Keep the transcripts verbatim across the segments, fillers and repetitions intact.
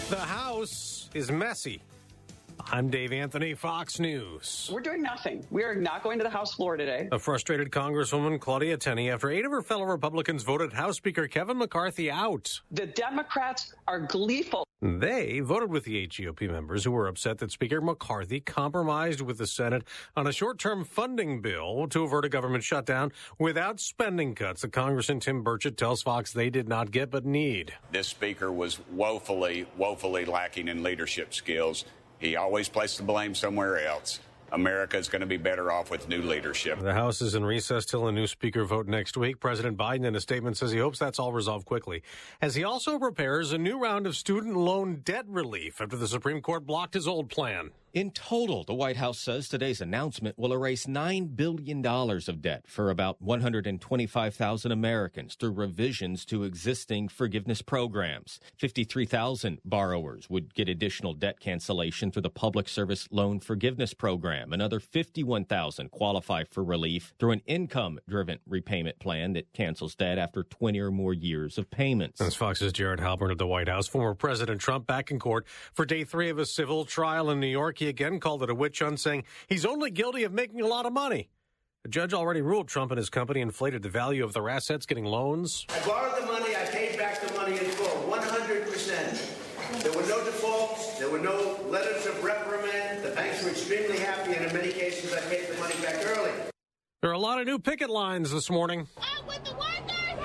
The House is messy. I'm Dave Anthony, Fox News. We're doing nothing. We are not going to the House floor today. A frustrated Congresswoman Claudia Tenney after eight of her fellow Republicans voted House Speaker Kevin McCarthy out. The Democrats are gleeful. They voted with the eight G O P members who were upset that Speaker McCarthy compromised with the Senate on a short-term funding bill to avert a government shutdown without spending cuts that Congressman Tim Burchett tells Fox they did not get but need. This speaker was woefully, woefully lacking in leadership skills. He always placed the blame somewhere else. America is going to be better off with new leadership. The House is in recess till a new speaker vote next week. President Biden in a statement says he hopes that's all resolved quickly, as he also prepares a new round of student loan debt relief after the Supreme Court blocked his old plan. In total, the White House says today's announcement will erase nine billion dollars of debt for about one hundred twenty-five thousand Americans through revisions to existing forgiveness programs. fifty-three thousand borrowers would get additional debt cancellation through the Public Service Loan Forgiveness Program. Another fifty-one thousand qualify for relief through an income-driven repayment plan that cancels debt after twenty or more years of payments. That's Fox's Jared Halpern at the White House. Former President Trump back in court for day three of a civil trial in New York. He again called it a witch hunt, saying he's only guilty of making a lot of money. The judge already ruled Trump and his company inflated the value of their assets, getting loans. I borrowed the money. I paid back the money in full, one hundred percent. There were no defaults. There were no letters of reprimand. The banks were extremely happy, and in many cases, I paid the money back early. There are a lot of new picket lines this morning. Out with the workers!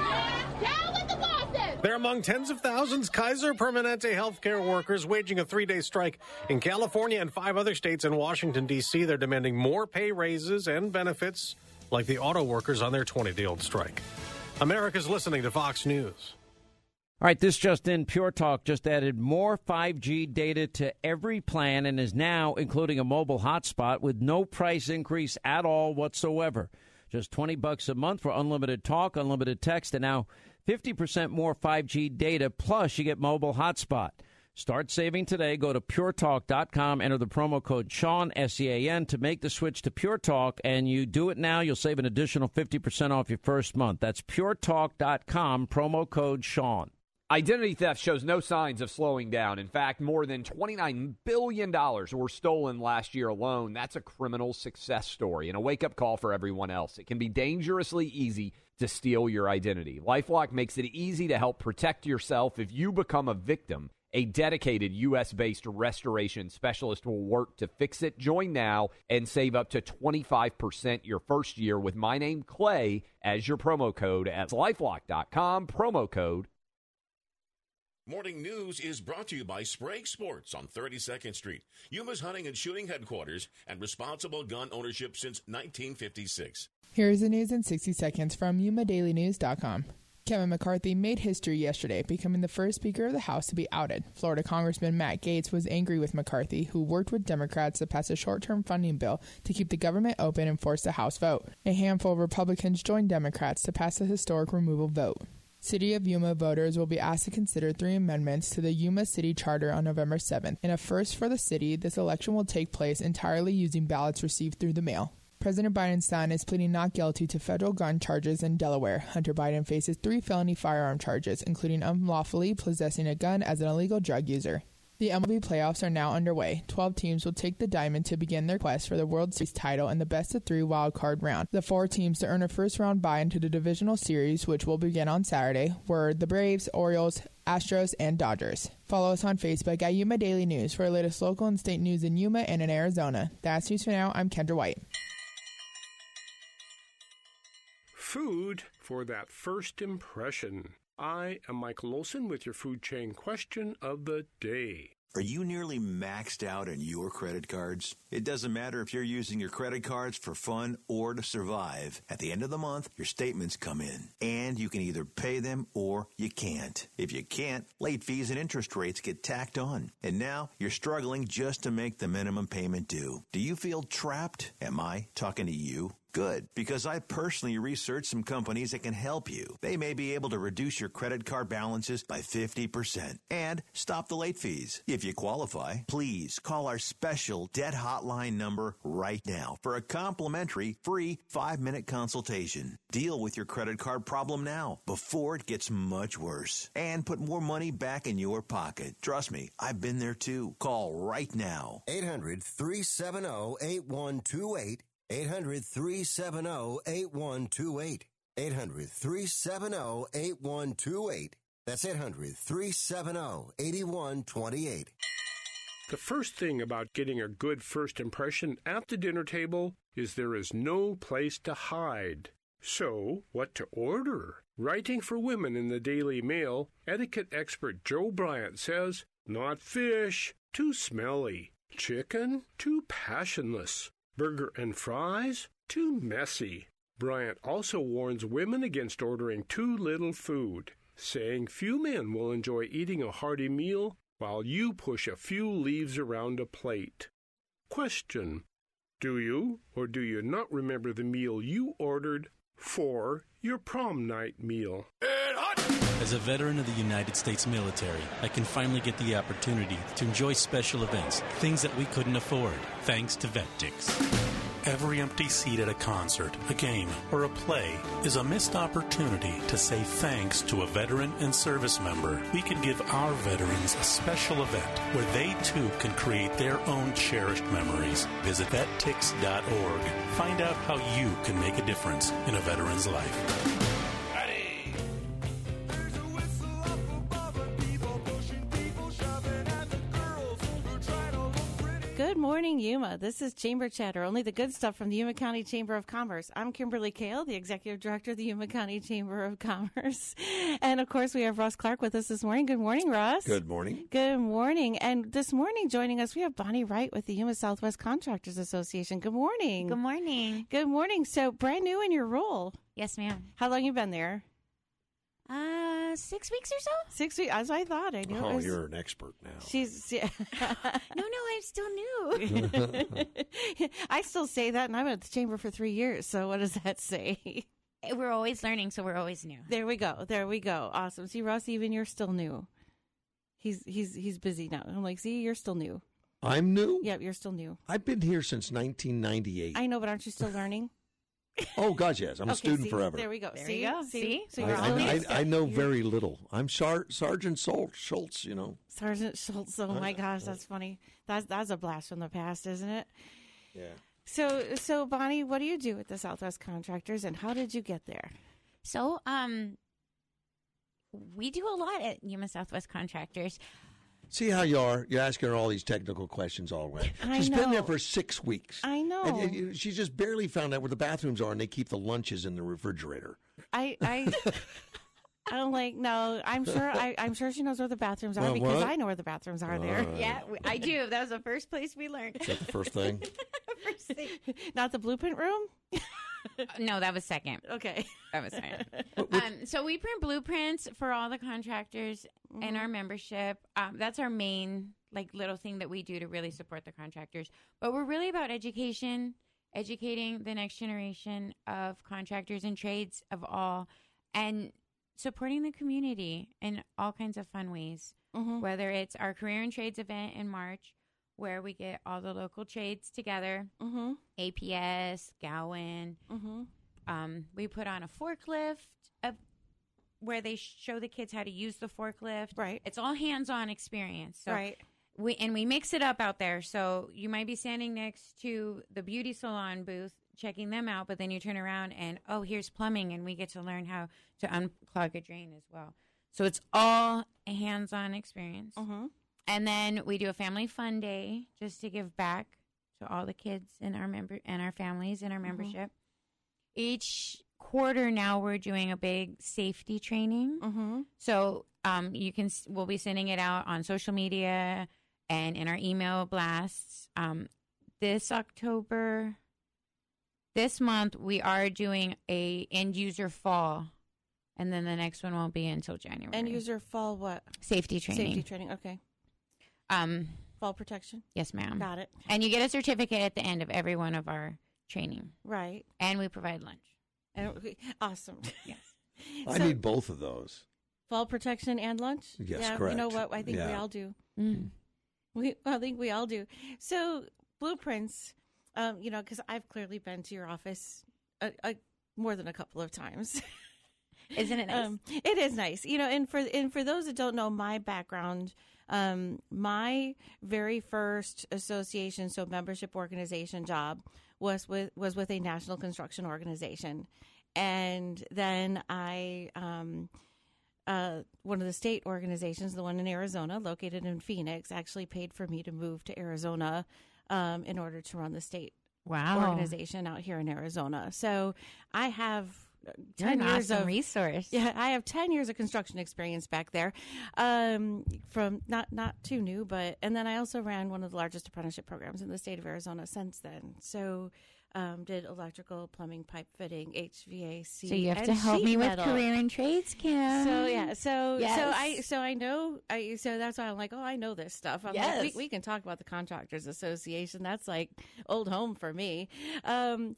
Down with the bosses! They're among tens of thousands Kaiser Permanente healthcare workers waging a three-day strike in California and five other states and Washington, D C. They're demanding more pay raises and benefits like the auto workers on their twenty-day-old strike. America's listening to Fox News. All right, this just in, Pure Talk just added more five G data to every plan and is now including a mobile hotspot with no price increase at all whatsoever. Just twenty bucks a month for unlimited talk, unlimited text, and now fifty percent more five G data, plus you get mobile hotspot. Start saving today. Go to pure talk dot com, enter the promo code Sean, S E A N, to make the switch to Pure Talk, and you do it now, you'll save an additional fifty percent off your first month. That's pure talk dot com, promo code Sean. Identity theft shows no signs of slowing down. In fact, more than twenty-nine billion dollars were stolen last year alone. That's a criminal success story and a wake-up call for everyone else. It can be dangerously easy to steal your identity. LifeLock makes it easy to help protect yourself if you become a victim. A dedicated U S-based restoration specialist will work to fix it. Join now and save up to twenty-five percent your first year with my name, Clay, as your promo code at lifelock dot com, promo code. Morning News is brought to you by Sprague Sports on thirty-second Street, Yuma's hunting and shooting headquarters and responsible gun ownership since nineteen fifty-six. Here's the news in sixty seconds from Yuma Daily News dot com. Kevin McCarthy made history yesterday, becoming the first Speaker of the House to be outed. Florida Congressman Matt Gaetz was angry with McCarthy, who worked with Democrats to pass a short-term funding bill to keep the government open and force the House vote. A handful of Republicans joined Democrats to pass the historic removal vote. City of Yuma voters will be asked to consider three amendments to the Yuma City Charter on November seventh. In a first for the city, this election will take place entirely using ballots received through the mail. President Biden's son is pleading not guilty to federal gun charges in Delaware. Hunter Biden faces three felony firearm charges, including unlawfully possessing a gun as an illegal drug user. The M L B playoffs are now underway. twelve teams will take the diamond to begin their quest for the World Series title in the best-of-three wild-card round. The four teams to earn a first-round bye into the divisional series, which will begin on Saturday, were the Braves, Orioles, Astros, and Dodgers. Follow us on Facebook at Yuma Daily News for the latest local and state news in Yuma and in Arizona. That's news for now. I'm Kendra White. Food for that first impression. I am Michael Olson with your food chain question of the day. Are you nearly maxed out on your credit cards? It doesn't matter if you're using your credit cards for fun or to survive. At the end of the month, your statements come in, and you can either pay them or you can't. If you can't, late fees and interest rates get tacked on. And now you're struggling just to make the minimum payment due. Do you feel trapped? Am I talking to you? Good, because I personally researched some companies that can help you. They may be able to reduce your credit card balances by fifty percent and stop the late fees. If you qualify, please call our special debt hotline number right now for a complimentary free five-minute consultation. Deal with your credit card problem now before it gets much worse and put more money back in your pocket. Trust me, I've been there too. Call right now. eight hundred, three seven zero, eight one two eight. eight hundred, three seven zero, eight one two eight. eight hundred, three seven zero, eight one two eight. That's eight hundred, three seven zero, eight one two eight. The first thing about getting a good first impression at the dinner table is there is no place to hide. So, what to order? Writing for women in the Daily Mail, etiquette expert Joe Bryant says, not fish, too smelly. Chicken, too passionless. Burger and fries, too messy. Bryant also warns women against ordering too little food, saying few men will enjoy eating a hearty meal while you push a few leaves around a plate. Question: do you or do you not remember the meal you ordered for your prom night meal? As a veteran of the United States military, I can finally get the opportunity to enjoy special events, things that we couldn't afford, thanks to VetTix. Every empty seat at a concert, a game, or a play is a missed opportunity to say thanks to a veteran and service member. We could give our veterans a special event where they too can create their own cherished memories. Visit vet tix dot org. Find out how you can make a difference in a veteran's life. Good morning, Yuma. This is Chamber Chatter, only the good stuff from the Yuma County Chamber of Commerce. I'm Kimberly Kale, the Executive Director of the Yuma County Chamber of Commerce. And, of course, we have Russ Clark with us this morning. Good morning, Russ. Good morning. Good morning. And this morning joining us, we have Bonnie Wright with the Yuma Southwest Contractors Association. Good morning. Good morning. Good morning. So, brand new in your role. Yes, ma'am. How long you been there? Uh, six weeks or so? Six weeks, as I thought. I knew oh, it was. You're an expert now. She's. Yeah. no, no, I'm still new. I still say that, and I've been at the chamber for three years, so what does that say? We're always learning, so we're always new. There we go. There we go. Awesome. See, Ross, even you're still new. He's he's he's busy now. I'm like, see, you're still new. I'm new? Yep, you're still new. I've been here since nineteen ninety-eight. I know, but aren't you still learning? Oh, God, yes. I'm okay, a student see, forever. There we go. There see? you go. See? See? So I, you're I, always, I, I know very little. I'm Sar- Sergeant Sol- Schultz, you know. Sergeant Schultz. Oh, my gosh, that's funny. That's, that's a blast from the past, isn't it? Yeah. So, so Bonnie, what do you do with the Southwest Contractors, and how did you get there? So, um, we do a lot at Yuma Southwest Contractors. See how you are? You're asking her all these technical questions all the way. I She's know. been there for six weeks. I know. And, and, and she just barely found out where the bathrooms are, and they keep the lunches in the refrigerator. I, I, I'm like, no, I'm sure, I, I'm sure she knows where the bathrooms are Well, because what? I know where the bathrooms are Uh, there. Yeah, I do. That was the first place we learned. Is that the first thing? First thing. Not the blueprint room? No, that was second. Okay. That was second. um, so we print blueprints for all the contractors mm-hmm. in our membership. Um, that's our main, like, little thing that we do to really support the contractors. But we're really about education, educating the next generation of contractors and trades of all, and supporting the community in all kinds of fun ways, mm-hmm. whether it's our Career and Trades event in March, where we get all the local trades together, mm-hmm. A P S, Gowan. Mm-hmm. Um, we put on a forklift uh, where they show the kids how to use the forklift. Right. It's all hands-on experience. So right. We, and we mix it up out there. So you might be standing next to the beauty salon booth checking them out, but then you turn around and, oh, here's plumbing, and we get to learn how to unclog a drain as well. So it's all a hands-on experience. Mm-hmm. And then we do a family fun day just to give back to all the kids in our member and our families in our membership. Mm-hmm. Each quarter now we're doing a big safety training. Mm-hmm. So um, you can we'll be sending it out on social media and in our email blasts. Um, this October, this month, we are doing a end user fall. And then the next one won't be until January. End user fall what? Safety training. Safety training, okay. Um, Fall protection? Yes, ma'am. Got it. And you get a certificate at the end of every one of our training. Right. And we provide lunch. And we, awesome. Yes. I So- need both of those. Fall protection and lunch? Yes, yeah, correct. You know what? I think we Yeah. all do. Mm. We, I think we all do. So Blueprints, um, you know, because I've clearly been to your office a, a, more than a couple of times. Isn't it nice? Um, it is nice, you know. And for and for those that don't know my background, um, my very first association, so membership organization job, was with was with a national construction organization, and then I. Um, Uh, one of the state organizations, the one in Arizona, located in Phoenix, actually paid for me to move to Arizona um, in order to run the state Wow. organization out here in Arizona. So I have You're ten an years awesome of resource. Yeah, I have ten years of construction experience back there. Um, from not not too new, but and then I also ran one of the largest apprenticeship programs in the state of Arizona since then. So. Um, did electrical, plumbing, pipe fitting, H V A C. So you have and to help sheet me with metal. career and trades, Kim. So yeah, so Yes. so I so I know I so that's why I'm like, oh, I know this stuff. I'm Yes. like, we, we can talk about the Contractors Association. That's like old home for me. Um,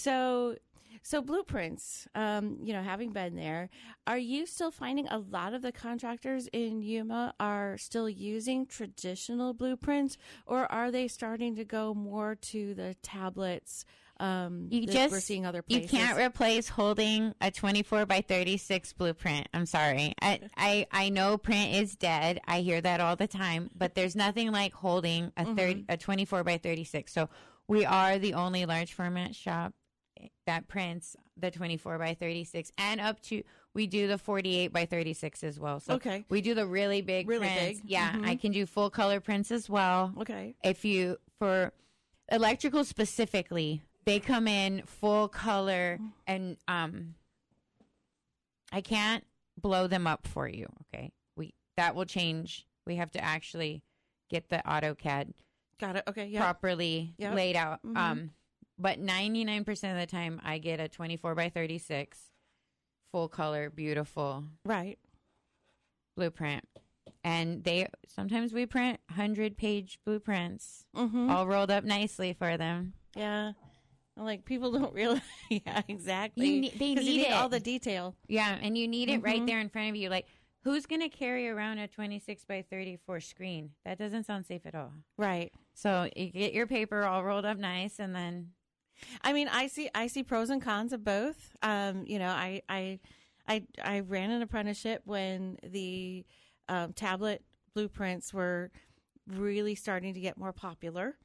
so so Blueprints, um, you know, having been there, are you still finding a lot of the contractors in Yuma are still using traditional blueprints, or are they starting to go more to the tablets? Um, You that just we're seeing other you places. can't replace holding a twenty-four by thirty-six blueprint. I'm sorry. I, I I know print is dead. I hear that all the time, but there's nothing like holding a thirty a twenty-four by thirty-six. So we are the only large format shop that prints the twenty-four by thirty-six and up to we do the forty-eight by thirty-six as well. So Okay. we do the really big Really prints. big. Yeah, Mhm. I can do full color prints as well. Okay. If you for electrical specifically, they come in full color, and um, I can't blow them up for you. Okay, we that will change. We have to actually get the AutoCAD Got it. Okay. Yeah. properly Yep. laid out. Mhm. Um, but ninety-nine percent of the time, I get a twenty-four by thirty-six, full color, beautiful, right, blueprint. And they sometimes we print hundred page blueprints, Mhm. all rolled up nicely for them. Yeah. Like people don't realize. Yeah, exactly. You ne- they 'Cause you need it. all the detail. Yeah, and you need it right Mhm. there in front of you. Like, who's going to carry around a twenty-six by thirty-four screen? That doesn't sound safe at all. Right. So you get your paper all rolled up nice, and then I mean, I see I see pros and cons of both. Um, you know, I I I I ran an apprenticeship when the um, tablet blueprints were really starting to get more popular.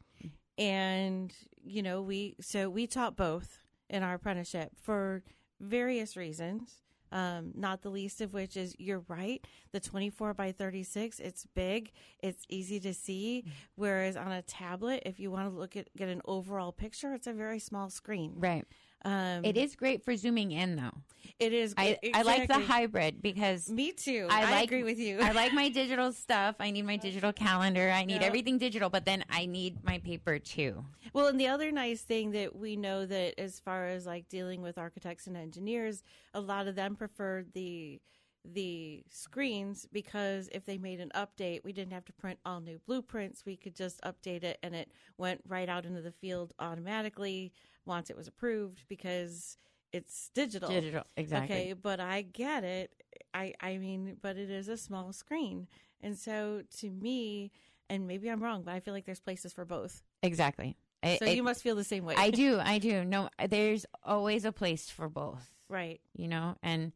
And, you know, we so we taught both in our apprenticeship for various reasons. Um, not the least of which is you're right. The twenty-four by thirty-six, it's big, it's easy to see. Whereas on a tablet, if you want to look at get an overall picture, it's a very small screen. right. Um, It is great for zooming in, though. It is. I, I like the exactly. hybrid because Me too. I, I like, agree with you. I like my digital stuff. I need my digital calendar. I need Yeah. everything digital, but then I need my paper too. Well, and the other nice thing that we know that as far as like dealing with architects and engineers, a lot of them preferred the the screens because if they made an update, we didn't have to print all new blueprints. We could just update it and it went right out into the field automatically once it was approved because it's digital. Digital, exactly. Okay, but I get it. I I mean, but it is a small screen. And so to me, and maybe I'm wrong, but I feel like there's places for both. Exactly. I- So I- you must feel the same way. I do. I do. No, there's always a place for both. Right. You know, and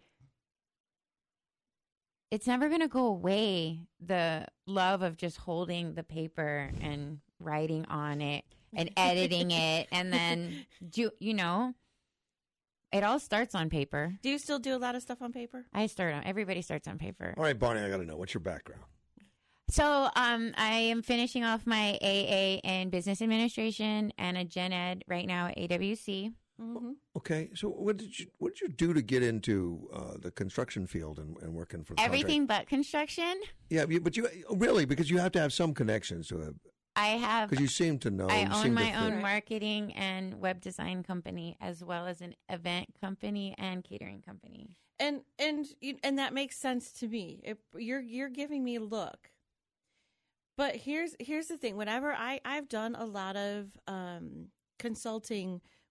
it's never going to go away. The love of just holding the paper and writing on it and editing it. And then, do you know, it all starts on paper. Do you still do a lot of stuff on paper? I start on, everybody starts on paper. All right, Barney, I got to know. What's your background? So um, I am finishing off my A A in business administration and a gen ed right now at A W C. Mm-hmm. Okay, so what did you what did you do to get into uh, the construction field and, and working for Everything but construction. Yeah, you, but you really because you have to have some connections to it I have. because you seem to know. I you own seem to my fit. own marketing and web design company, as well as an event company and catering company. And and you- and that makes sense to me. It, you're you're giving me a look. But here's here's the thing. Whenever I I've done a lot of um, consulting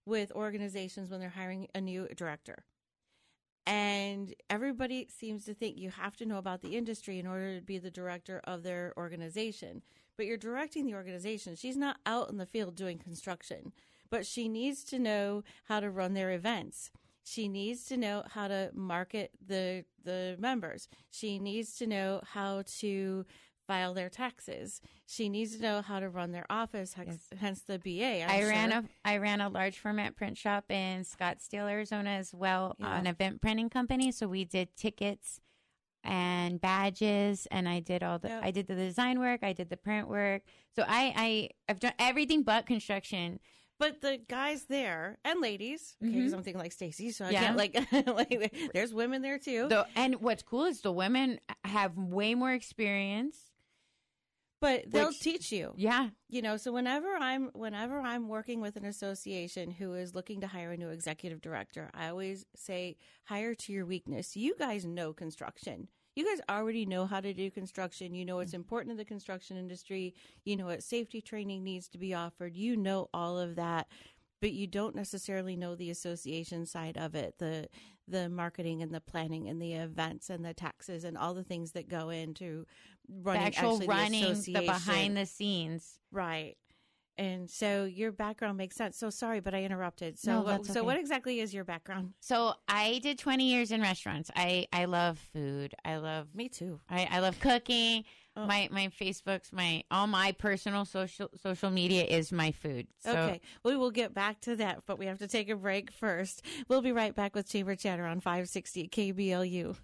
with organizations when they're hiring a new director. And everybody seems to think you have to know about the industry in order to be the director of their organization. But you're directing the organization. She's not out in the field doing construction, but she needs to know how to run their events. She needs to know how to market the the members. She needs to know how to file their taxes. She needs to know how to run their office, hence, yes. hence the B A. I'm I sure. ran a I ran a large format print shop in Scottsdale, Arizona as well, Yeah. an event printing company. So we did tickets and badges, and I did all the Yep. I did the design work, I did the print work. So I I I've done everything but construction. But the guys there and ladies, okay, because Mhm. I'm thinking like Stacy, so I Yeah. can't like, like there's women there too. The, and what's cool is the women have way more experience. But they'll Which- teach you. Yeah. You know, so whenever I'm whenever I'm working with an association who is looking to hire a new executive director, I always say hire to your weakness. You guys know construction. You guys already know how to do construction. You know what's important in the construction industry. You know what safety training needs to be offered. You know all of that, but you don't necessarily know the association side of it, the the marketing and the planning and the events and the taxes and all the things that go into running The actual actually running, the the association. behind the scenes. Right. And so your background makes sense. So sorry, but I interrupted. So No, what, that's so okay. what exactly is your background? So I did twenty years in restaurants. I, I love food. I love me too. I, I love cooking. Oh. My my Facebook's my all my personal social social media is my food. So Okay. We will get back to that, but we have to take a break first. We'll be right back with Chamber Chatter on five sixty K B L U.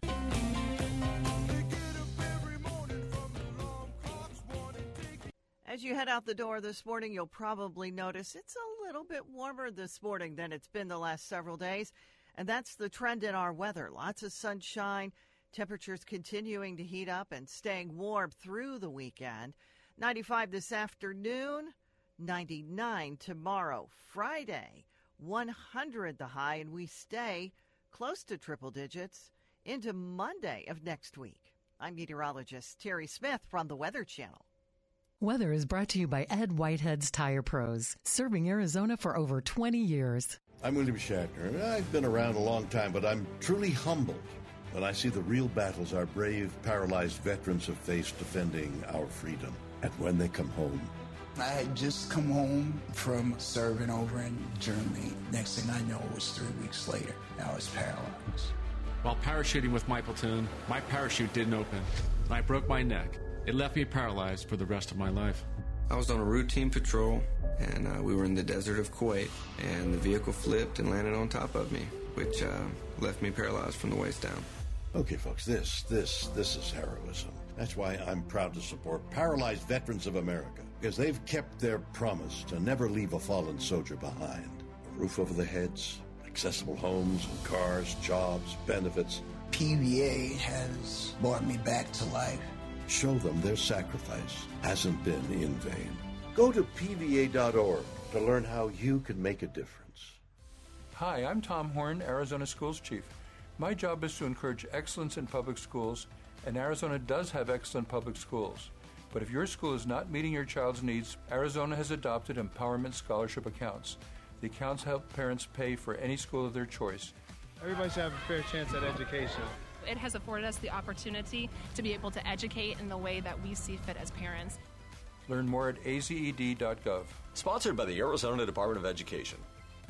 As you head out the door this morning, you'll probably notice it's a little bit warmer this morning than it's been the last several days. And that's the trend in our weather. Lots of sunshine, temperatures continuing to heat up and staying warm through the weekend. ninety-five this afternoon, ninety-nine tomorrow. Friday, one hundred the high, and we stay close to triple digits into Monday of next week. I'm meteorologist Terry Smith from the Weather Channel. Weather is brought to you by Ed Whitehead's Tire Pros, serving Arizona for over twenty years. I'm William Shatner. I've been around a long time, but I'm truly humbled when I see the real battles our brave, paralyzed veterans have faced defending our freedom. And when they come home, I had just come home from serving over in Germany. Next thing I know, it was three weeks later. I was paralyzed. While parachuting with my platoon, my parachute didn't open, and I broke my neck. It left me paralyzed for the rest of my life. I was on a routine patrol, and uh, we were in the desert of Kuwait, and the vehicle flipped and landed on top of me, which uh, left me paralyzed from the waist down. okay, folks, this, this, this is heroism. That's why I'm proud to support Paralyzed Veterans of America, because they've kept their promise to never leave a fallen soldier behind. A roof over their heads, accessible homes and cars, jobs, benefits. P V A has brought me back to life. Show them their sacrifice hasn't been in vain. Go to P V A dot org to learn how you can make a difference. Hi, I'm Tom Horn, Arizona Schools Chief. My job is to encourage excellence in public schools, and Arizona does have excellent public schools. But if your school is not meeting your child's needs, Arizona has adopted Empowerment Scholarship accounts. The accounts help parents pay for any school of their choice. Everybody should have a fair chance at education. It has afforded us the opportunity to be able to educate in the way that we see fit as parents. Learn more at A Z E D dot gov. Sponsored by the Arizona Department of Education.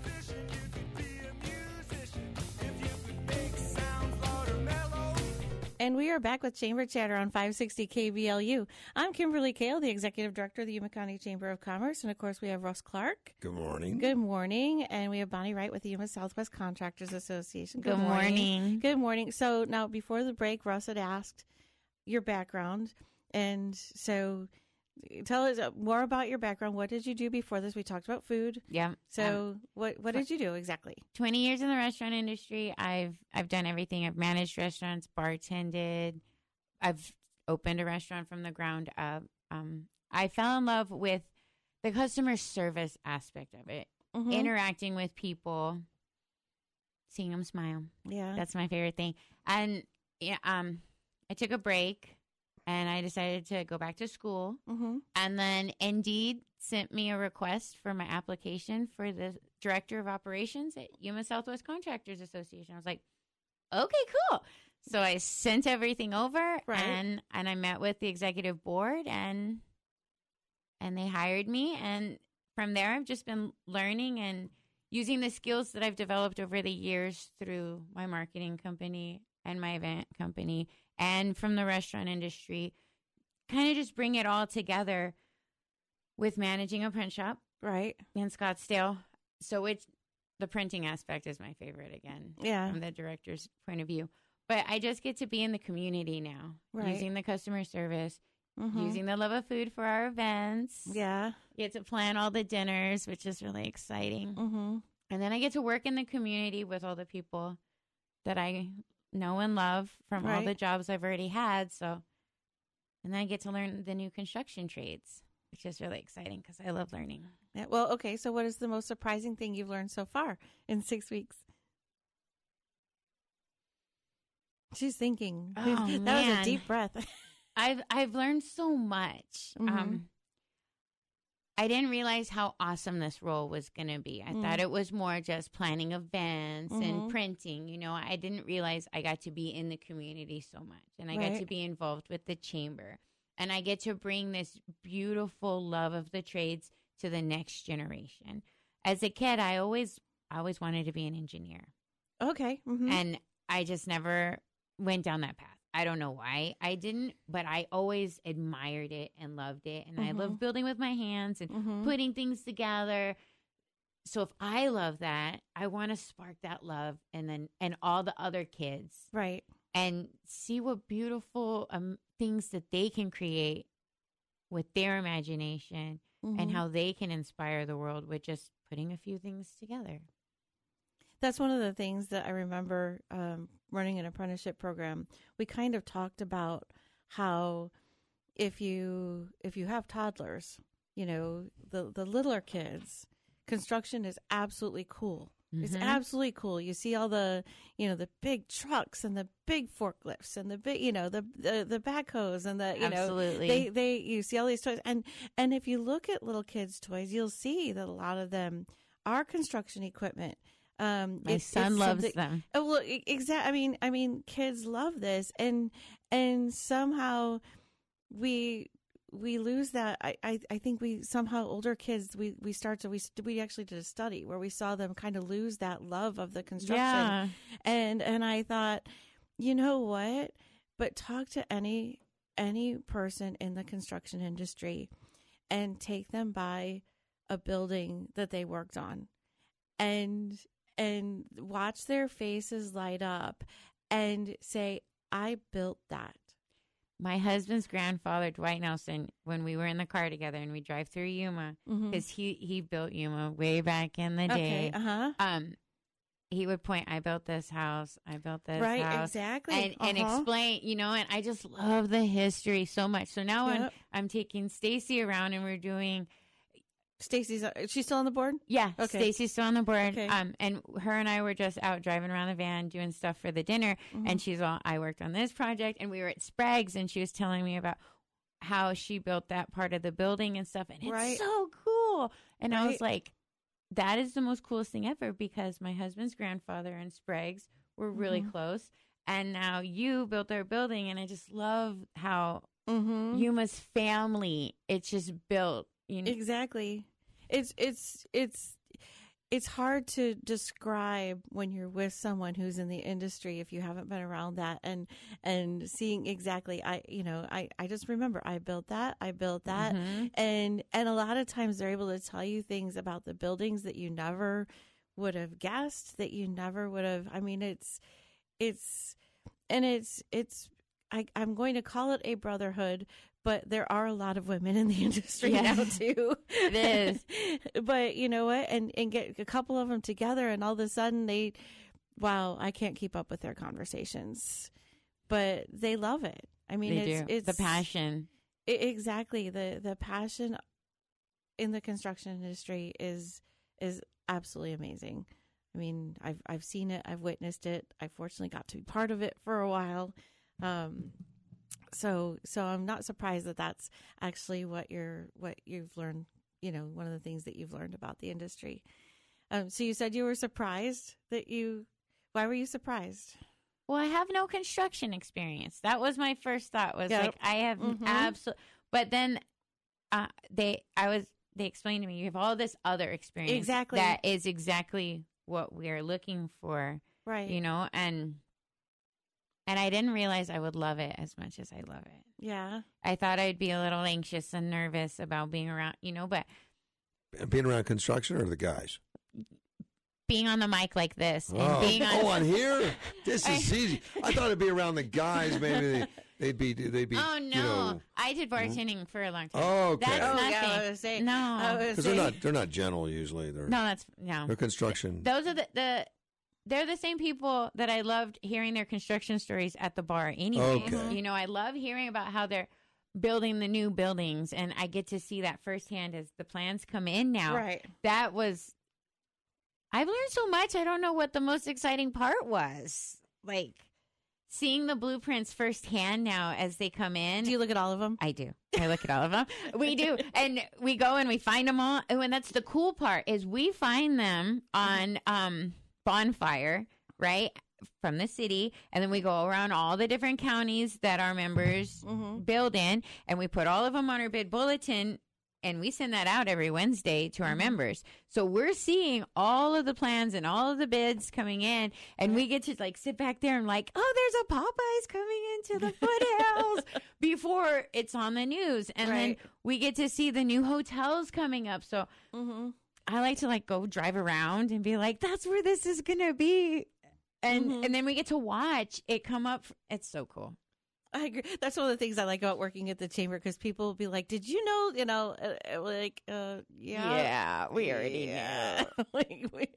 And we are back with Chamber Chatter on five sixty K B L U. I'm Kimberly Kale, the Executive Director of the Yuma County Chamber of Commerce. And, of course, we have Russ Clark. Good morning. Good morning. And we have Bonnie Wright with the Yuma Southwest Contractors Association. Good morning. Good morning. So now, before the break, Russ had asked your background. And so tell us more about your background. What did you do before this? We talked about food. Yeah. So Um, what what did you do exactly? twenty years in the restaurant industry. I've I've done everything. I've managed restaurants, bartended. I've opened a restaurant from the ground up. Um, I fell in love with the customer service aspect of it, Mhm. interacting with people, seeing them smile. Yeah. That's my favorite thing. And yeah, um, I took a break. And I decided to go back to school. Mm-hmm. And then Indeed sent me a request for my application for the director of operations at Yuma Southwest Contractors Association. I was like, okay, cool. So I sent everything over, Right. and and I met with the executive board, and and they hired me. And from there, I've just been learning and using the skills that I've developed over the years through my marketing company and my event company and from the restaurant industry, kind of just bring it all together with managing a print shop, right, in Scottsdale. So it's the printing aspect is my favorite again, Yeah. from the director's point of view. But I just get to be in the community now, Right. using the customer service, Mhm. using the love of food for our events. Yeah. Get to plan all the dinners, which is really exciting. Mm-hmm. And then I get to work in the community with all the people that I know and love from all Right. the jobs I've already had. So, and then I get to learn the new construction trades, which is really exciting because I love learning. Yeah, well, okay, so what is the most surprising thing you've learned so far in six weeks? She's thinking. Oh, that was a man. deep breath. I've I've learned so much. Mhm. Um, I didn't realize how awesome this role was going to be. I Mm. thought it was more just planning events Mhm. and printing. You know, I didn't realize I got to be in the community so much, and I got to Right. be involved with the chamber, and I get to bring this beautiful love of the trades to the next generation. As a kid, I always I always wanted to be an engineer. Okay. Mhm. And I just never went down that path. I don't know why I didn't, but I always admired it and loved it. And I love Mhm. building with my hands and Mhm. putting things together. So if I love that, I want to spark that love and then and all the other kids. Right. And see what beautiful um, things that they can create with their imagination Mhm. and how they can inspire the world with just putting a few things together. That's one of the things that I remember um, running an apprenticeship program. We kind of talked about how if you if you have toddlers, you know, the the littler kids, construction is absolutely cool. It's Mhm. absolutely cool. You see all the, you know, the big trucks and the big forklifts and the big, you know, the the, the backhoes and the, you Absolutely. know, they they you see all these toys, and and if you look at little kids' toys, you'll see that a lot of them are construction equipment. Um, My son loves them. Oh, well, exactly. I mean, I mean, kids love this, and and somehow we we lose that. I, I, I think we somehow older kids we, we start to we we actually did a study where we saw them kind of lose that love of the construction. Yeah. And and I thought, you know what? But talk to any any person in the construction industry, and take them by a building that they worked on, and and watch their faces light up and say, I built that. My husband's grandfather, Dwight Nelson, when we were in the car together and we drive through Yuma, Mhm. because he, he built Yuma way back in the Okay, day. uh-huh. Um, he would point, I built this house, I built this Right, house. exactly. And, and Uh-huh. explain, you know, and I just love the history so much. So now when Yep. I'm taking Stacy around and we're doing... Stacy's, is she still on the board? Yeah, Okay. Stacy's still on the board. Okay. Um, and her and I were just out driving around the van doing stuff for the dinner. Mhm. And she's all, I worked on this project, and we were at Sprague's, and she was telling me about how she built that part of the building and stuff. And it's Right. so cool. And I was Right. like, that is the most coolest thing ever, because my husband's grandfather and Sprague's were really Mhm. close. And now you built our building, and I just love how Mhm. Yuma's family, it's just built. You know? Exactly. It's it's it's it's hard to describe when you're with someone who's in the industry if you haven't been around that, and and seeing exactly I you know I I just remember I built that I built that Mhm. and and a lot of times they're able to tell you things about the buildings that you never would have guessed, that you never would have. I mean, it's it's and it's it's I I'm going to call it a brotherhood, but there are a lot of women in the industry Yeah. now too. It is. But you know what? And and get a couple of them together, and all of a sudden they, wow, I can't keep up with their conversations, but they love it. I mean, They it's do. it's The passion. I- exactly the the passion in the construction industry is is absolutely amazing. I mean, I've I've seen it, I've witnessed it. I fortunately got to be part of it for a while. Um, so so I'm not surprised that that's actually what you're what you've learned. You know, one of the things that you've learned about the industry. Um, so you said you were surprised that you. Why were you surprised? Well, I have no construction experience. That was my first thought. Was Yep. like I have Mhm. absolutely. But then uh, they, I was. They explained to me you have all this other experience. Exactly. That is exactly what we are looking for. Right. You know, and and I didn't realize I would love it as much as I love it. Yeah. I thought I'd be a little anxious and nervous about being around, you know, but Being around construction or the guys? being on the mic like this and Oh, being on, oh, on here? This I- is easy. I thought it'd be around the guys. Maybe they, they'd be, they'd be. Oh no! You know, I did bartending for a long time. Oh, okay. That's Oh, nothing. yeah, I was saying- no, I was because they're not, they're not gentle usually. They're no, that's no. They're construction. Those are the, the they're the same people that I loved hearing their construction stories at the bar. Anyway, Okay. you know, I love hearing about how they're building the new buildings, and I get to see that firsthand as the plans come in now. Right. That was. I've learned so much. I don't know what the most exciting part was. Like seeing the blueprints firsthand now as they come in. Do you look at all of them? I do. I look at all of them. We do. And we go and we find them all. And when that's the cool part is we find them on um, Bonfire, right, from the city. And then we go around all the different counties that our members Mhm. build in. And we put all of them on our bid bulletin. And we send that out every Wednesday to our members. So we're seeing all of the plans and all of the bids coming in. And we get to like sit back there and like, oh, there's a Popeyes coming into the foothills before it's on the news. And Right. then we get to see the new hotels coming up. So Mm-hmm. I like to like go drive around and be like, that's where this is going to be. And, Mhm. and then we get to watch it come up. It's so cool. I agree. That's one of the things I like about working at the chamber because people will be like, "Did you know?" You know, uh, uh, like, uh, yeah, Yeah, we already yeah. like, we,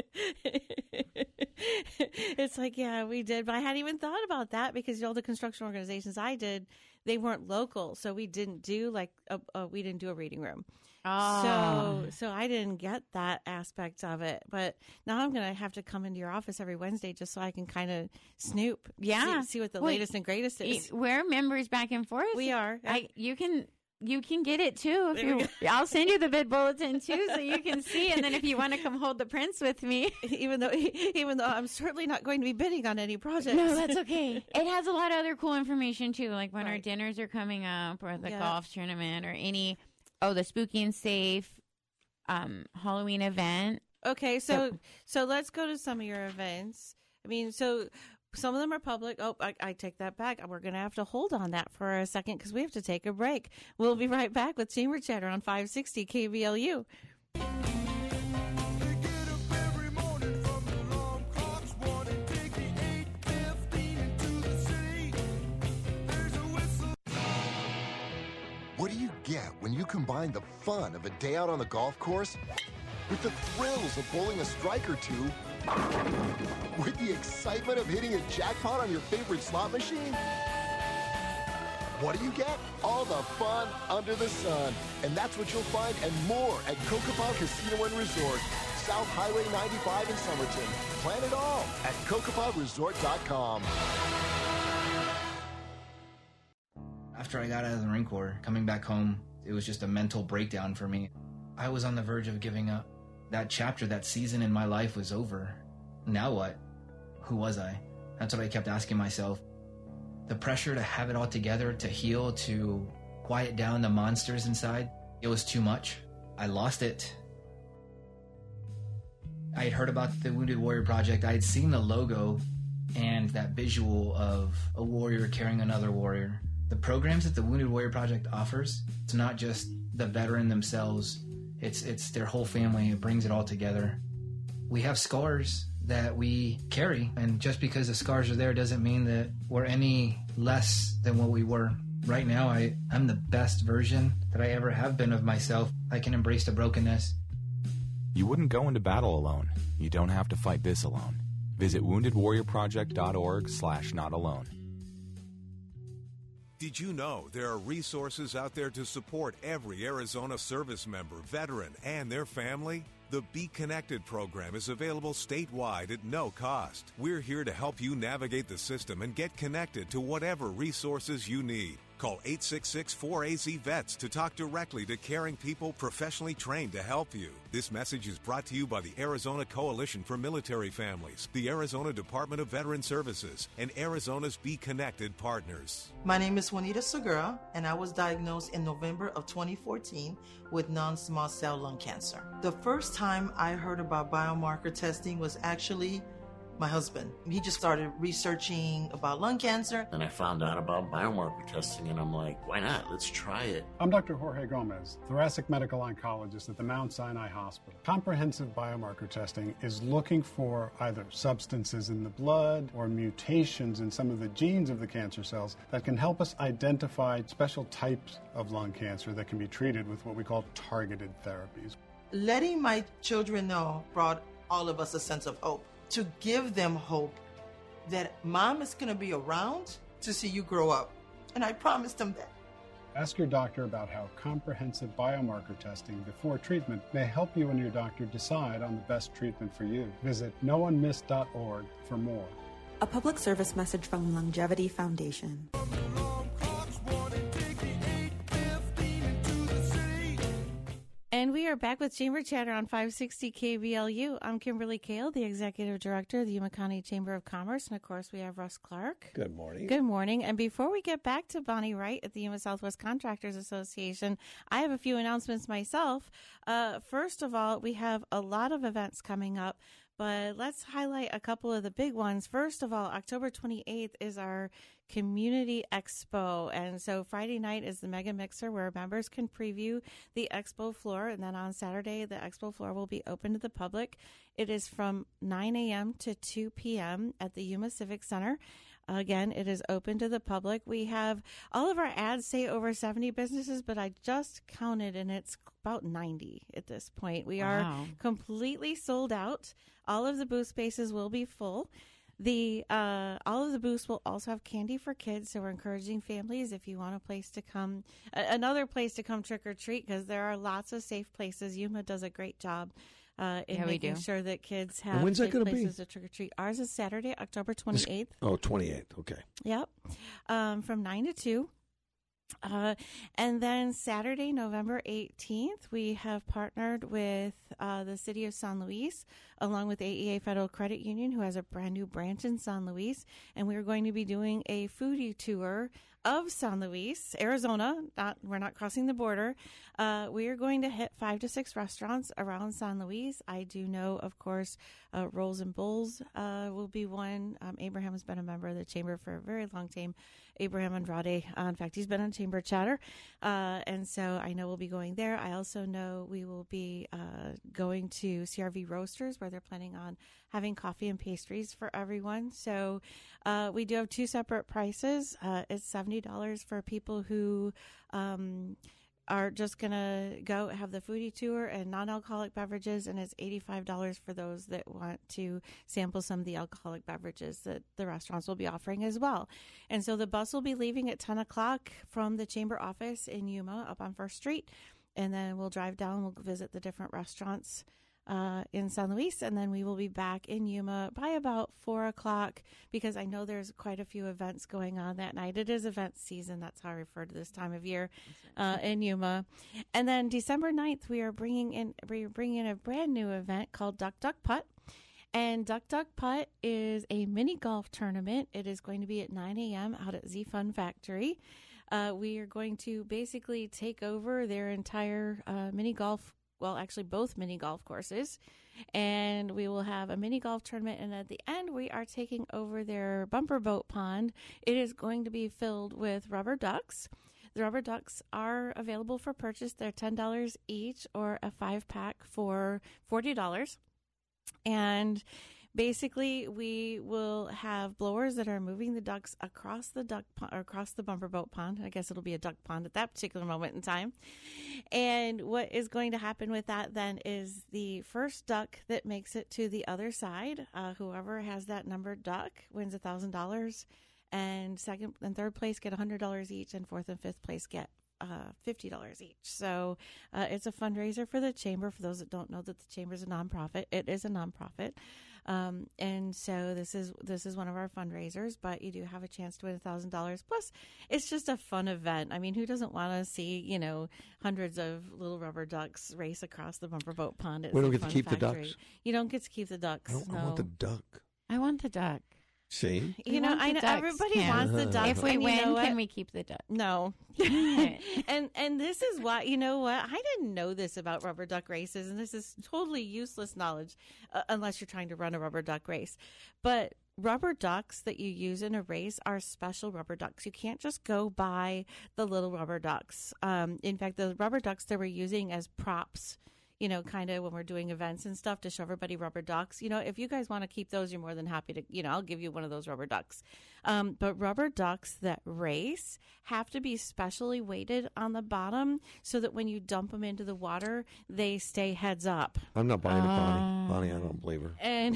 it's like, yeah, we did, but I hadn't even thought about that because you know the construction organizations I did, they weren't local, so we didn't do like a, a we didn't do a reading room. Oh. So, so I didn't get that aspect of it, but now I'm gonna have to come into your office every Wednesday just so I can kind of snoop, Yeah. see, see what the Well, latest and greatest is. We're members back and forth. We are. I, you can you can get it too. If There we you, I'll send you the bid bulletin too, so you can see. And then if you want to come hold the prints with me, even though even though I'm certainly not going to be bidding on any projects. no, that's okay. It has a lot of other cool information too, like when our Right. dinners are coming up, or the Yeah. golf tournament, or any oh the spooky and safe um, Halloween event. Okay, so so let's go to some of your events. I mean, so some of them are public. Oh, I, I take that back. We're going to have to hold on that for a second because we have to take a break. We'll be right back with Chamber Chatter on five sixty K V L U. What do you get when you combine the fun of a day out on the golf course with the thrills of bowling a strike or two with the excitement of hitting a jackpot on your favorite slot machine? What do you get? All the fun under the sun. And that's what you'll find and more at Kokopah Casino and Resort, South Highway ninety-five in Somerton. Plan it all at kokopah resort dot com. After I got out of the Marine Corps, coming back home, it was just a mental breakdown for me. I was on the verge of giving up. That chapter, that season in my life was over. Now what? Who was I? That's what I kept asking myself. The pressure to have it all together, to heal, to quiet down the monsters inside, it was too much. I lost it. I had heard about the Wounded Warrior Project. I had seen the logo and that visual of a warrior carrying another warrior. The programs that the Wounded Warrior Project offers, it's not just the veteran themselves, it's it's their whole family. It brings it all together. We have scars that we carry, and just because the scars are there doesn't mean that we're any less than what we were. Right now, I, I'm the best version that I ever have been of myself. I can embrace the brokenness. You wouldn't go into battle alone. You don't have to fight this alone. Visit wounded warrior project dot org slash not alone. Did you know there are resources out there to support every Arizona service member, veteran, and their family? The Be Connected program is available statewide at no cost. We're here to help you navigate the system and get connected to whatever resources you need. Call eight six six four A Z VETS to talk directly to caring people professionally trained to help you. This message is brought to you by the Arizona Coalition for Military Families, the Arizona Department of Veteran Services, and Arizona's Be Connected partners. My name is Juanita Segura, and I was diagnosed in November of twenty fourteen with non-small cell lung cancer. The first time I heard about biomarker testing was actually my husband. He just started researching about lung cancer. And I found out about biomarker testing, and I'm like, why not? Let's try it. I'm Doctor Jorge Gomez, thoracic medical oncologist at the Mount Sinai Hospital. Comprehensive biomarker testing is looking for either substances in the blood or mutations in some of the genes of the cancer cells that can help us identify special types of lung cancer that can be treated with what we call targeted therapies. Letting my children know brought all of us a sense of hope. To give them hope that mom is going to be around to see you grow up. And I promised them that. Ask your doctor about how comprehensive biomarker testing before treatment may help you and your doctor decide on the best treatment for you. Visit no one missed dot org for more. A public service message from Longevity Foundation. And we are back with Chamber Chatter on five sixty K B L U. I'm Kimberly Kale, the Executive Director of the Yuma County Chamber of Commerce. And, of course, we have Russ Clark. Good morning. Good morning. And before we get back to Bonnie Wright at the Yuma Southwest Contractors Association, I have a few announcements myself. Uh, first of all, we have a lot of events coming up, but let's highlight a couple of the big ones. First of all, October twenty-eighth is our Community Expo. And so Friday night is the Mega Mixer where members can preview the expo floor. And then on Saturday, the expo floor will be open to the public. It is from nine a.m. to two p.m. at the Yuma Civic Center. Again, it is open to the public. We have all of our ads say over seventy businesses, but I just counted and it's about ninety at this point. We Wow. are completely sold out. All of the booth spaces will be full. The uh, all of the booths will also have candy for kids, so we're encouraging families if you want a place to come, uh, another place to come trick or treat, because there are lots of safe places. Yuma does a great job uh, in Yeah, we making do. sure that kids And have when's that safe gonna be? places to trick or treat. Ours is Saturday, October twenty-eighth. Oh, twenty-eighth. Okay. Yep, um, from nine to two. Uh, and then Saturday, November eighteenth, we have partnered with uh, the city of San Luis, along with A E A Federal Credit Union, who has a brand new branch in San Luis. And we're going to be doing a foodie tour of San Luis, Arizona. Not, we're not crossing the border. Uh, we are going to hit five to six restaurants around San Luis. I do know, of course, uh, Rolls and Bulls uh, will be one. Um, Abraham has been a member of the chamber for a very long time. Abraham Andrade. Uh, in fact, he's been on Chamber Chatter. Uh, and so I know we'll be going there. I also know we will be uh, going to C R V Roasters, where they're planning on having coffee and pastries for everyone. So uh, we do have two separate prices. Uh, it's seventy dollars for people who um, are just going to go have the foodie tour and non-alcoholic beverages, and it's eighty-five dollars for those that want to sample some of the alcoholic beverages that the restaurants will be offering as well. And so the bus will be leaving at ten o'clock from the chamber office in Yuma up on First Street, and then we'll drive down, we'll visit the different restaurants uh, in San Luis, and then we will be back in Yuma by about four o'clock, because I know there's quite a few events going on that night. It is event season. That's how I refer to this time of year uh, in Yuma. And then December ninth, we are bringing in, we're bringing in a brand new event called Duck Duck Putt. And Duck Duck Putt is a mini golf tournament. It is going to be at nine a.m. out at Z Fun Factory. Uh, we are going to basically take over their entire uh, mini golf, well, actually both mini golf courses, and we will have a mini golf tournament. And at the end, we are taking over their bumper boat pond. It is going to be filled with rubber ducks. The rubber ducks are available for purchase. They're ten dollars each, or a five pack for forty dollars. And basically, we will have blowers that are moving the ducks across the duck pond, or across the bumper boat pond. I guess it'll be a duck pond at that particular moment in time. And what is going to happen with that then is the first duck that makes it to the other side, uh, whoever has that numbered duck wins one thousand dollars. And second and third place get one hundred dollars each, and fourth and fifth place get Uh, fifty dollars each. So uh, it's a fundraiser for the chamber. For those that don't know that the chamber is a nonprofit, it is a nonprofit. Um, and so this is this is one of our fundraisers, but you do have a chance to win a thousand dollars. Plus, it's just a fun event. I mean, who doesn't want to see, you know, hundreds of little rubber ducks race across the bumper boat pond? At We don't the get to Fun keep the Factory. ducks? You don't get to keep the ducks. I, don't, no. I want the duck. I want the duck. See? You We know, want the I know ducks, everybody Kim. wants the ducks. If we and you win, know what? can we keep the duck? No. and and this is why, you know what? I didn't know this about rubber duck races, and this is totally useless knowledge uh, unless you're trying to run a rubber duck race. But rubber ducks that you use in a race are special rubber ducks. You can't just go buy the little rubber ducks. Um, in fact, the rubber ducks that we're using as props, you know, kind of when we're doing events and stuff to show everybody rubber ducks. You know, if you guys want to keep those, you're more than happy to, you know, I'll give you one of those rubber ducks. Um, but rubber ducks that race have to be specially weighted on the bottom so that when you dump them into the water, they stay heads up. I'm not buying it, Bonnie. Bonnie, I don't believe her. And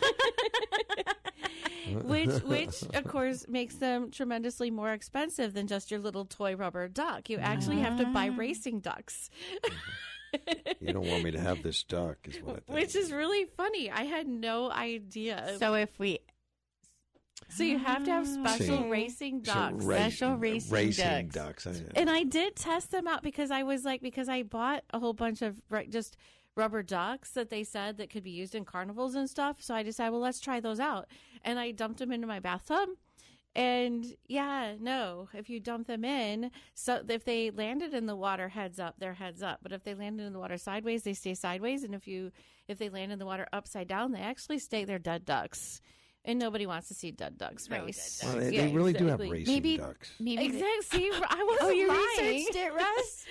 which, which of course, makes them tremendously more expensive than just your little toy rubber duck. You actually have to buy racing ducks. You don't want me to have this duck, is what I think. Which is really funny. I had no idea. So if we, so you have to have special See. racing So ducks. ra- special racing, racing ducks. ducks. I, And I did test them out because I was like, because I bought a whole bunch of right, just rubber ducks that they said that could be used in carnivals and stuff. So I decided, well, let's try those out. And I dumped them into my bathtub. And yeah, no, if you dump them in, so if they landed in the water heads up, they're heads up. But if they landed in the water sideways, they stay sideways. And if you, if they land in the water upside down, they actually stay, they're dead ducks. And nobody wants to see dead ducks No, race. dead Well, they, Yeah, they really do have exactly. racing Maybe- ducks. Maybe the- Exactly. See, I wasn't Oh, you lying. researched it, Russ?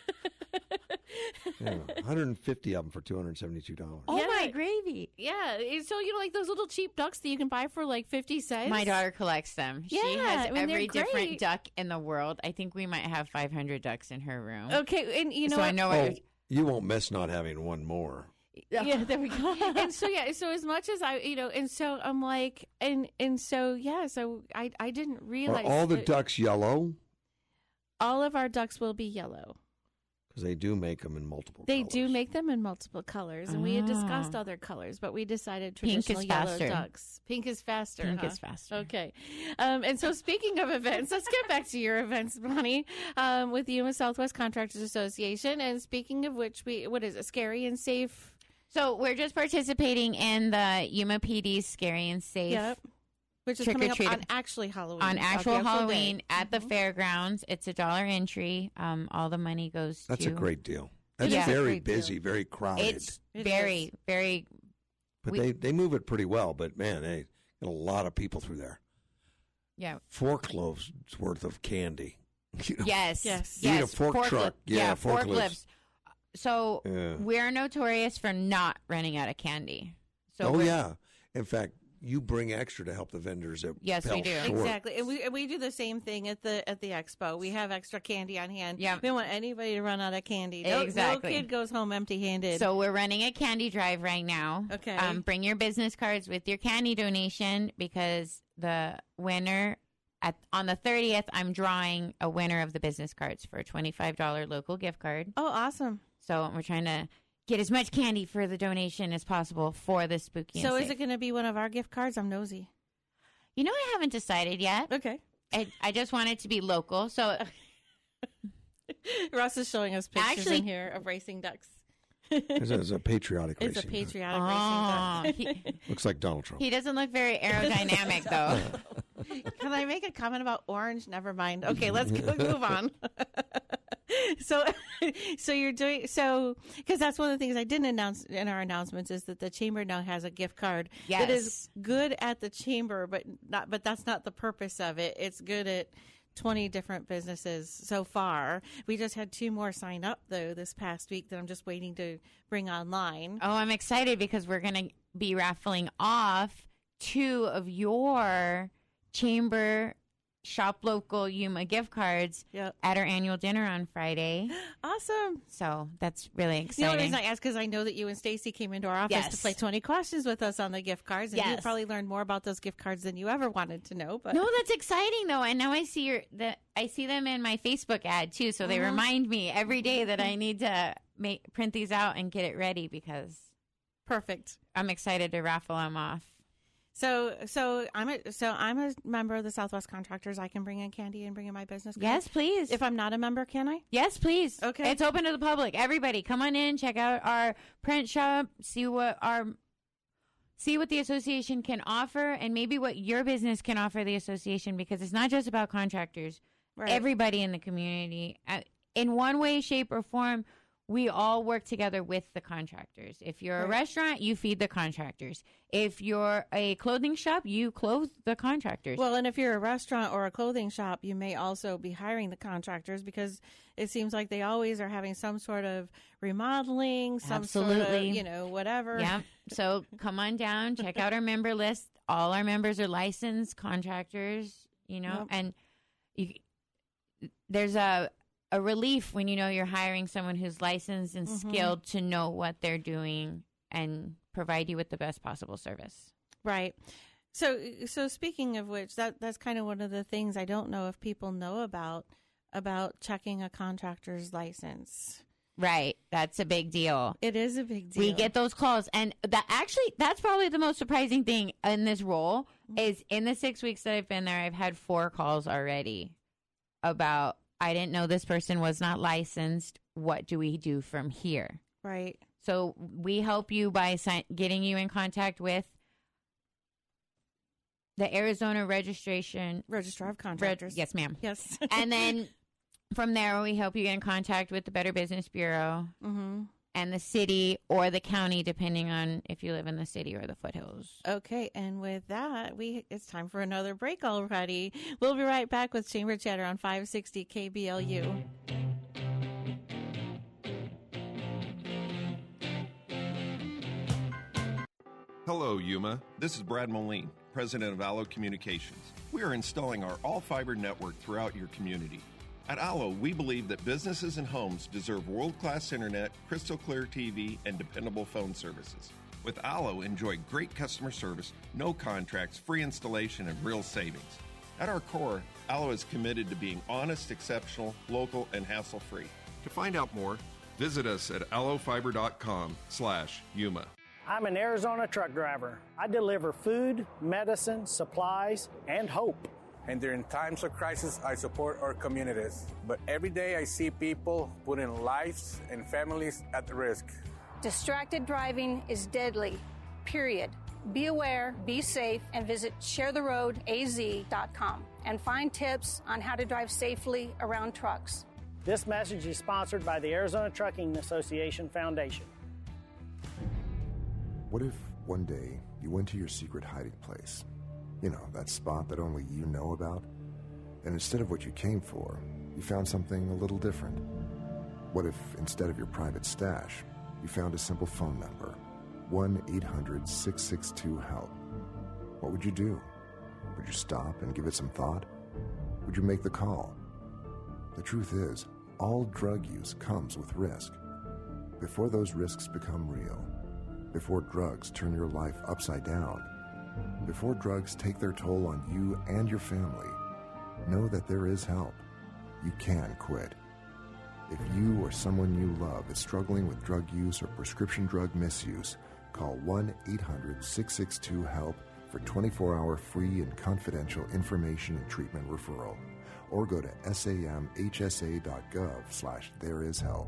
Yeah, one hundred fifty of them for two hundred seventy-two dollars. Oh, Yeah. my gravy. Yeah, and so you know, like those little cheap ducks that you can buy for like fifty cents. My daughter collects them. she Yeah, has I mean, they're every different great. duck in the world. I think we might have five hundred ducks in her room. Okay, and you know so what? I know Oh, what you won't miss not having one more. Yeah, there we go. And so yeah, so as much as I, you know, and so I'm like, and and so yeah, so I I didn't Are realize all the that ducks yellow? all of our ducks will be yellow. Because they do make them in multiple They colors. do make them in multiple colors, and we had discussed Ah. other colors, but we decided Pink is traditional yellow faster. ducks. Pink is faster. Pink huh? is faster. Okay. Um, and so speaking of events, let's get back to your events, Bonnie, um, with the Yuma Southwest Contractors Association. And speaking of which, we what is it? Scary and Safe. So we're just participating in the Yuma P D's Scary and Safe. Yep. Which is Trick or coming up treat. on actually Halloween. On uh, actual the Halloween day. at the Mhm. fairgrounds. It's a dollar entry. Um, all the money goes That's to... a great deal. That's Yeah. very Great deal. busy, very crowded. It's It very, is. very... but we- they, they move it pretty well. But man, they get a lot of people through there. Yeah. Forklifts worth of candy. You know? Yes. Yes. You need a yes. fork Forklift- truck. Yeah, forklifts. forklifts. So Yeah. we're notorious for not running out of candy. So oh we're- yeah. In fact, you bring extra to help the vendors that Yes, we fell do. short. Exactly, and we and we do the same thing at the at the expo. We have extra candy on hand. Yeah. We don't want anybody to run out of candy. No, Exactly. no kid goes home empty-handed. So we're running a candy drive right now. Okay. Um, bring your business cards with your candy donation because the winner at on the thirtieth, I'm drawing a winner of the business cards for a twenty-five dollars local gift card. oh, awesome. So we're trying to get as much candy for the donation as possible for the spooky. So and is safe. it going to be one of our gift cards? I'm nosy. You know, I haven't decided yet. Okay. I, I just want it to be local. So Russ is showing us pictures Actually- in here of racing ducks. It's a, it's a patriotic It's a racing. patriotic Oh, racing duck. he, Looks like Donald Trump. he doesn't look very aerodynamic, though. Can I make a comment about orange? Never mind. Okay, let's go, move on. so, so you're doing so because that's one of the things I didn't announce in our announcements is that the chamber now has a gift card that is Yes. good at the chamber, but not. But that's not the purpose of it. It's good at twenty different businesses so far. We just had two more sign up though this past week that I'm just waiting to bring online. Oh, I'm excited because we're going to be raffling off two of your chamber shop local Yuma gift cards Yep. at our annual dinner on Friday. Awesome. So that's really The only exciting. reason I asked because I know that you and Stacy came into our office Yes. to play twenty questions with us on the gift cards, and you Yes. probably learned more about those gift cards than you ever wanted to know. But No, that's exciting though. And now I see your the I see them in my Facebook ad too, so they Uh-huh. remind me every day that I need to make print these out and get it ready because Perfect. I'm excited to raffle them off. So, so I'm a so I'm a member of the Southwest Contractors. I can bring in candy and bring in my business card. Yes, please. If I'm not a member, can I? Yes, please. Okay. It's open to the public. Everybody, come on in, check out our print shop, see what our see what the association can offer, and maybe what your business can offer the association, because it's not just about contractors. Right. Everybody in the community, uh, in one way, shape, or form, we all work together with the contractors. If you're a Right. restaurant, you feed the contractors. If you're a clothing shop, you clothe the contractors. Well, and if you're a restaurant or a clothing shop, you may also be hiring the contractors, because it seems like they always are having some sort of remodeling, some Absolutely. sort of, you know, whatever. Yeah. So come on down, check out our member list. All our members are licensed contractors, you know, Yep. and you, there's a a relief when you know you're hiring someone who's licensed and Mhm. skilled to know what they're doing and provide you with the best possible service. Right. So, so speaking of which, that that's kind of one of the things I don't know if people know about about checking a contractor's license. Right. That's a big deal. It is a big deal. We get those calls, and that actually, that's probably the most surprising thing in this role is in the six weeks that I've been there, I've had four calls already about, I didn't know this person was not licensed. What do we do from here? Right. So we help you by si- getting you in contact with the Arizona Registration Registrar of Contractors. Reg- yes, ma'am. Yes. And then from there, we help you get in contact with the Better Business Bureau Mm-hmm. and the city or the county, depending on if you live in the city or the foothills. Okay, and with that, we it's time for another break already. We'll be right back with Chamber Chatter on five sixty K B L U. Hello, Yuma. This is Brad Moline, president of Allo Communications. We are installing our all-fiber network throughout your community. At Allo, we believe that businesses and homes deserve world-class internet, crystal clear T V, and dependable phone services. With Allo, enjoy great customer service, no contracts, free installation, and real savings. At our core, Allo is committed to being honest, exceptional, local, and hassle-free. To find out more, visit us at allofiber.com slash Yuma. I'm an Arizona truck driver. I deliver food, medicine, supplies, and hope. And during times of crisis, I support our communities. But every day I see people putting lives and families at risk. Distracted driving is deadly, period. Be aware, be safe, and visit share the road a z dot com and find tips on how to drive safely around trucks. This message is sponsored by the Arizona Trucking Association Foundation. What if one day you went to your secret hiding place? You know, that spot that only you know about? And instead of what you came for, you found something a little different. What if instead of your private stash, you found a simple phone number, one eight hundred six six two HELP? What would you do? Would you stop and give it some thought? Would you make the call? The truth is, all drug use comes with risk. Before those risks become real, before drugs turn your life upside down, before drugs take their toll on you and your family, know that there is help. You can quit. If you or someone you love is struggling with drug use or prescription drug misuse, call one eight hundred six six two HELP for twenty-four hour free and confidential information and treatment referral, or go to samhsa.gov slash there is help.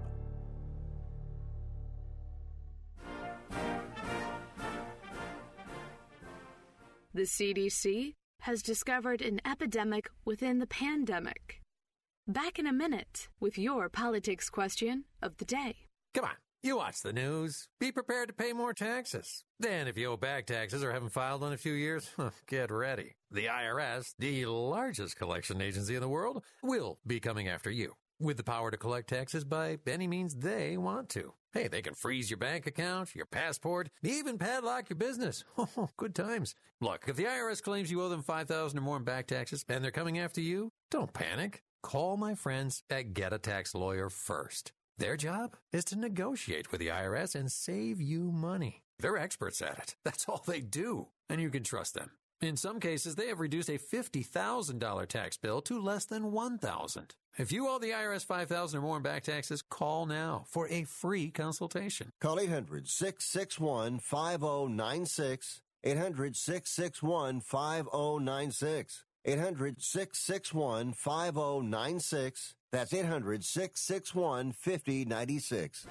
The C D C has discovered an epidemic within the pandemic. Back in a minute with your politics question of the day. Come on, you watch the news. Be prepared to pay more taxes. Then if you owe back taxes or haven't filed in a few years, get ready. The I R S, the largest collection agency in the world, will be coming after you with the power to collect taxes by any means they want to. Hey, they can freeze your bank account, your passport, even padlock your business. Oh, good times. Look, if the I R S claims you owe them five thousand dollars or more in back taxes and they're coming after you, don't panic. Call my friends at Get a Tax Lawyer first. Their job is to negotiate with the I R S and save you money. They're experts at it. That's all they do. And you can trust them. In some cases, they have reduced a fifty thousand dollars tax bill to less than one thousand dollars. If you owe the I R S five thousand dollars or more in back taxes, call now for a free consultation. Call eight hundred, six six one, five oh nine six, eight hundred, six six one, five oh nine six, eight hundred, six six one, five oh nine six. That's eight hundred, six six one, five oh nine six.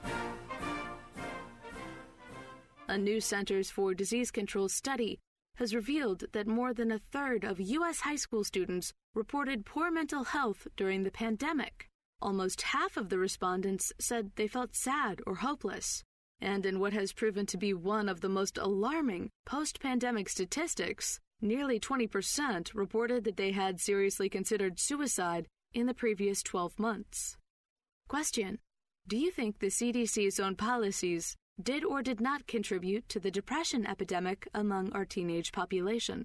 A new Centers for Disease Control study has revealed that more than a third of U S high school students reported poor mental health during the pandemic. Almost half of the respondents said they felt sad or hopeless. And in what has proven to be one of the most alarming post-pandemic statistics, nearly twenty percent reported that they had seriously considered suicide in the previous twelve months. Question: do you think the C D C's own policies did or did not contribute to the depression epidemic among our teenage population?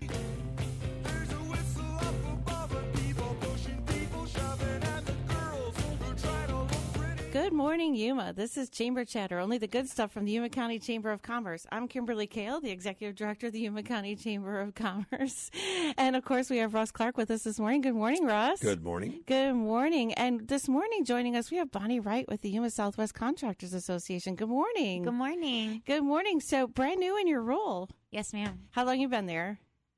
Good morning, Yuma. This is Chamber Chatter, only the good stuff from the Yuma County Chamber of Commerce. I'm Kimberly Kale, the Executive Director of the Yuma County Chamber of Commerce. And, of course, we have Ross Clark with us this morning. Good morning, Ross. Good morning. Good morning. And this morning joining us, we have Bonnie Wright with the Yuma Southwest Contractors Association. Good morning. Good morning. Good morning. So, brand new in your role. Yes, ma'am. How long you been there?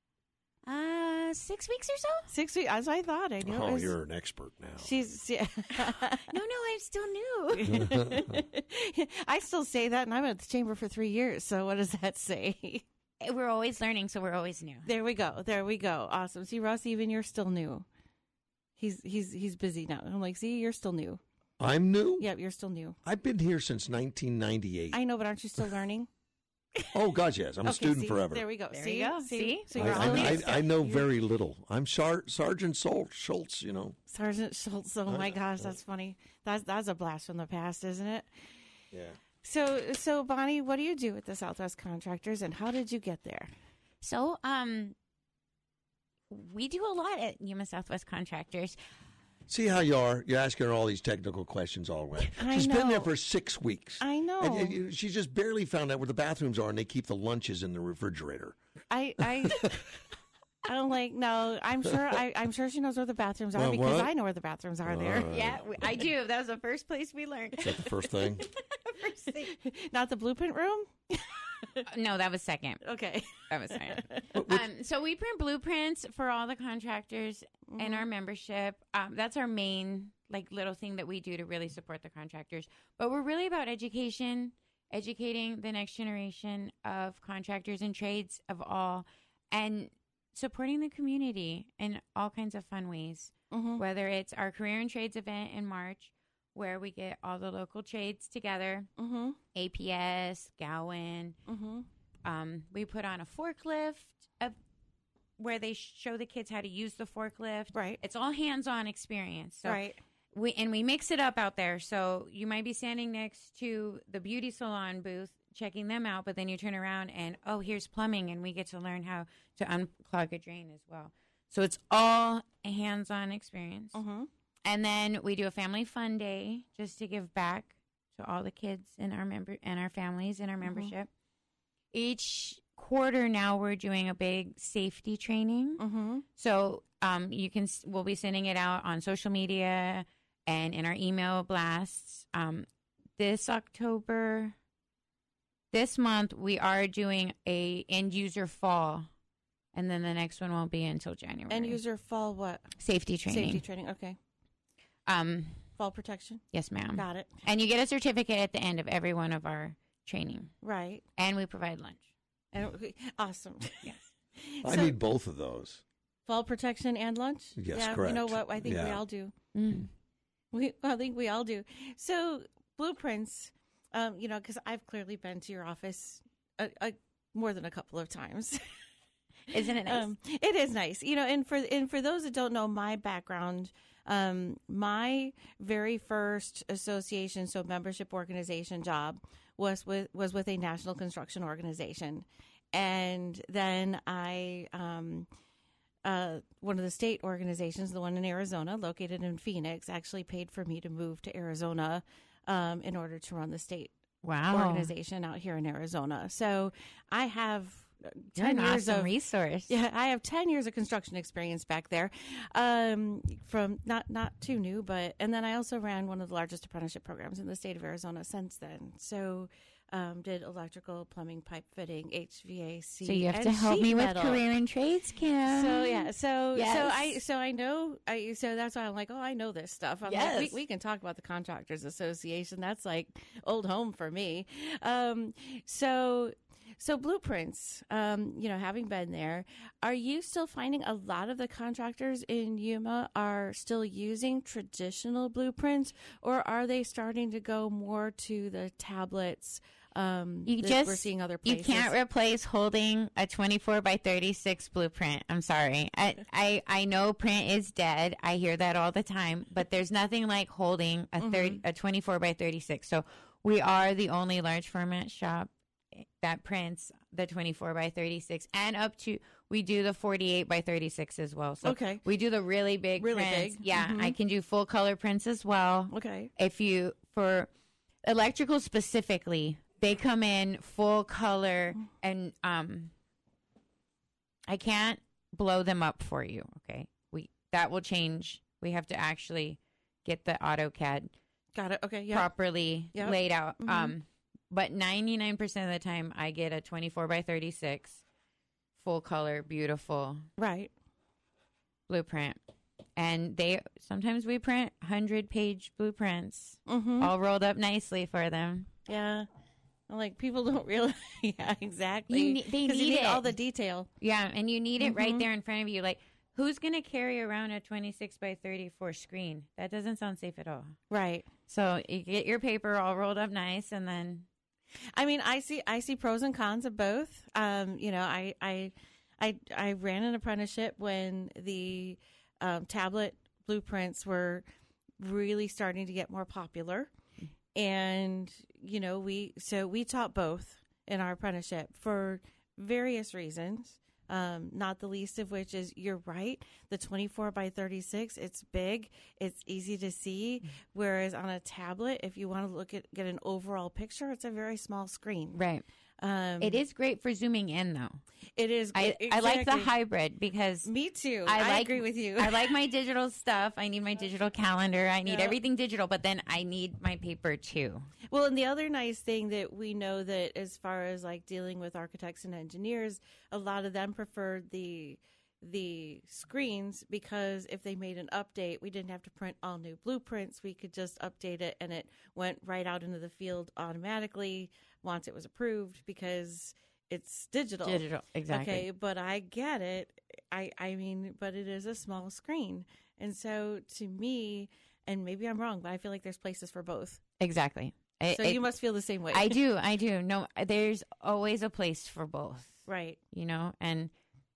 Uh, six weeks or so? Six weeks, as I thought. I knew Oh, it was, you're an expert now. She's. She, no, no, I'm still new. I still say that, and I've been at the chamber for three years. So what does that say? We're always learning, so we're always new. There we go. There we go. Awesome. See, Ross, even you're still new. He's he's he's busy now. I'm like, see, you're still new. I'm new? Yep, you're still new. I've been here since nineteen ninety-eight. I know, but aren't you still learning? Oh, God, yes. I'm okay, a student see, forever. There we go. There see? you go. See? See? So I, you're I, all I, I know you're, very little. I'm Sar- Sergeant Sol- Schultz, you know. Sergeant Schultz. Oh, my gosh, that's funny. That's that's a blast from the past, isn't it? Yeah. So, so Bonnie, what do you do with the Southwest Contractors, and how did you get there? So, um, we do a lot at Yuma Southwest Contractors. See how you are? You're asking her all these technical questions already. I She's know. been there for six weeks. I know. And, and you- she just barely found out where the bathrooms are, and they keep the lunches in the refrigerator. I I I'm like, no, I'm sure I, I'm sure she knows where the bathrooms are Well, because what? I know where the bathrooms are there. Uh, Yeah, we, I do. That was the first place we learned. Is that the first thing? First thing. Not the blueprint room? No, that was second. Okay. That was second. um, so we print blueprints for all the contractors mm-hmm. in our membership. Um, that's our main like little thing that we do to really support the contractors. But we're really about education, educating the next generation of contractors and trades of all, and supporting the community in all kinds of fun ways. Mm-hmm. Whether it's our Career and Trades event in March, where we get all the local trades together, mm-hmm. A P S, Gowan. Mm-hmm. Um, we put on a forklift uh, where they show the kids how to use the forklift. Right. It's all hands-on experience. So right. We, and we mix it up out there. So you might be standing next to the beauty salon booth, checking them out, but then you turn around and, oh, here's plumbing, and we get to learn how to unclog a drain as well. So it's all a hands-on experience. Mm-hmm. And then we do a family fun day just to give back to all the kids in our member and our families in our membership. Mm-hmm. Each quarter now we're doing a big safety training. Mm-hmm. So um, you can we'll be sending it out on social media and in our email blasts. Um, this October, this month we are doing a end user fall. And then the next one won't be until January. End user fall what? Safety training. Safety training, okay. Um, fall protection? Yes, ma'am. Got it. And you get a certificate at the end of every one of our training. Right. And we provide lunch. And, awesome. Yes. I So- need both of those. Fall protection and lunch? Yes, yeah, correct. You know what? I think we Yeah. all do. Mm. We, I think we all do. So blueprints, um, you know, because I've clearly been to your office a, a, more than a couple of times. Isn't it nice? Um, it is nice, you know. And for and for those that don't know my background, um, my very first association, so membership organization job, was with was with a national construction organization, and then I. Um, Uh, one of the state organizations, the one in Arizona, located in Phoenix, actually paid for me to move to Arizona um, in order to run the state wow. organization out here in Arizona. So I have You're ten an years awesome of resource. Yeah, I have ten years of construction experience back there. Um, from not not too new, but and then I also ran one of the largest apprenticeship programs in the state of Arizona since then. So. Um, did electrical, plumbing, pipe fitting, H V A C. So you have and to help sheet me with metal. career and trades, Kim. So yeah, so Yes. so I so I know I so that's why I'm like, oh, I know this stuff. I'm Yes. like, we, we can talk about the Contractors Association. That's like old home for me. Um, so. So blueprints, um, you know, having been there, are you still finding a lot of the contractors in Yuma are still using traditional blueprints, or are they starting to go more to the tablets? Um, You that just we're seeing other you places. can't replace holding a twenty-four by thirty-six blueprint. I'm sorry. I, I I know print is dead. I hear that all the time, but there's nothing like holding a thirty a twenty-four by thirty-six. So we are the only large format shop that prints the twenty-four by thirty-six and up to we do the forty-eight by thirty-six as well. So Okay. we do the really big Really prints. big. Yeah, Mhm. I can do full color prints as well. Okay. If you for electrical specifically, they come in full color and um I can't blow them up for you, okay? We that will change. We have to actually get the AutoCAD Got it. Okay. Yeah. properly Yep. laid out. Mhm. Um but ninety-nine percent of the time I get a twenty-four by thirty-six full color, beautiful Right. blueprint. And they sometimes we print one hundred page blueprints Mhm. all rolled up nicely for them. Yeah. Like people don't realize. Yeah, exactly. You ne- they 'Cause you need it. all the detail. Yeah, and you need it right Mhm. there in front of you. Like, who's going to carry around a twenty-six by thirty-four screen? That doesn't sound safe at all. Right. So you get your paper all rolled up nice, and then I mean, I see I see pros and cons of both. Um, you know, I I I I ran an apprenticeship when the um, tablet blueprints were really starting to get more popular, and you know, we so we taught both in our apprenticeship for various reasons. Um, not the least of which is you're right. The twenty-four by thirty-six, it's big, it's easy to see. Whereas on a tablet, if you want to look at get an overall picture, it's a very small screen. right. Um, It is great for zooming in, though. It is. I, exactly. I like the hybrid because Me too. I, I like, agree with you. I like my digital stuff. I need my digital calendar. I need Yeah. everything digital, but then I need my paper too. Well, and the other nice thing that we know that as far as like dealing with architects and engineers, a lot of them prefer the the screens because if they made an update, we didn't have to print all new blueprints. We could just update it and it went right out into the field automatically once it was approved because it's digital. Digital, exactly. Okay, but I get it. I I mean, but it is a small screen. And so to me, and maybe I'm wrong, but I feel like there's places for both. Exactly. So you must feel the same way. I do. I do. No, there's always a place for both. Right. You know, and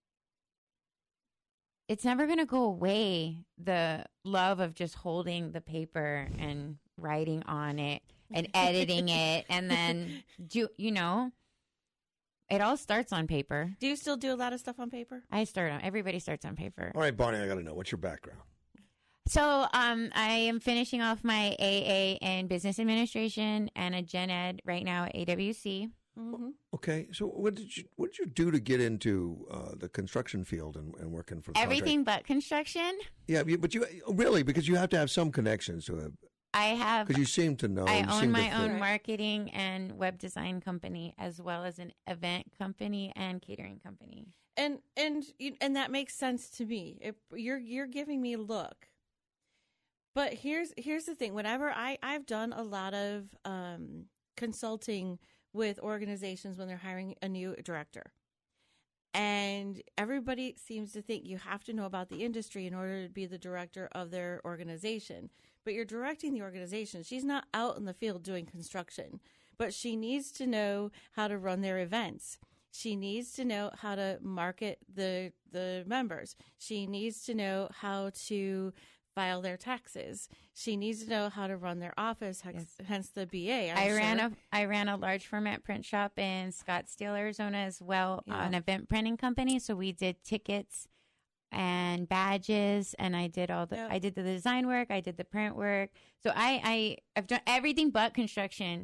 it's never going to go away, the love of just holding the paper and writing on it and editing it. And then, do you know, it all starts on paper. Do you still do a lot of stuff on paper? I start on, everybody starts on paper. All right, Bonnie, I got to know. What's your background? So um, I am finishing off my A A in business administration and a gen ed right now at A W C. Mm-hmm. Okay, so what did you what did you do to get into uh, the construction field and, and working for Everything but construction. Yeah, you- but you really because you have to have some connections to it I have. because you seem to know. I you own seem to my own fit. marketing and web design company, as well as an event company and catering company. And and you- and that makes sense to me. If you're you're giving me a look. But here's here's the thing. Whenever I I've done a lot of um, consulting with organizations when they're hiring a new director, and everybody seems to think you have to know about the industry in order to be the director of their organization. But you're directing the organization. She's not out in the field doing construction, but she needs to know how to run their events. She needs to know how to market the the members. She needs to know how to file their taxes. She needs to know how to run their office, hence, hence the B A. I'm I ran sure. a I ran a large format print shop in Scottsdale, Arizona, as well, Yeah. an event printing company. So we did tickets and badges, and I did all the Yep. I did the design work, I did the print work. So I I I've done everything but construction.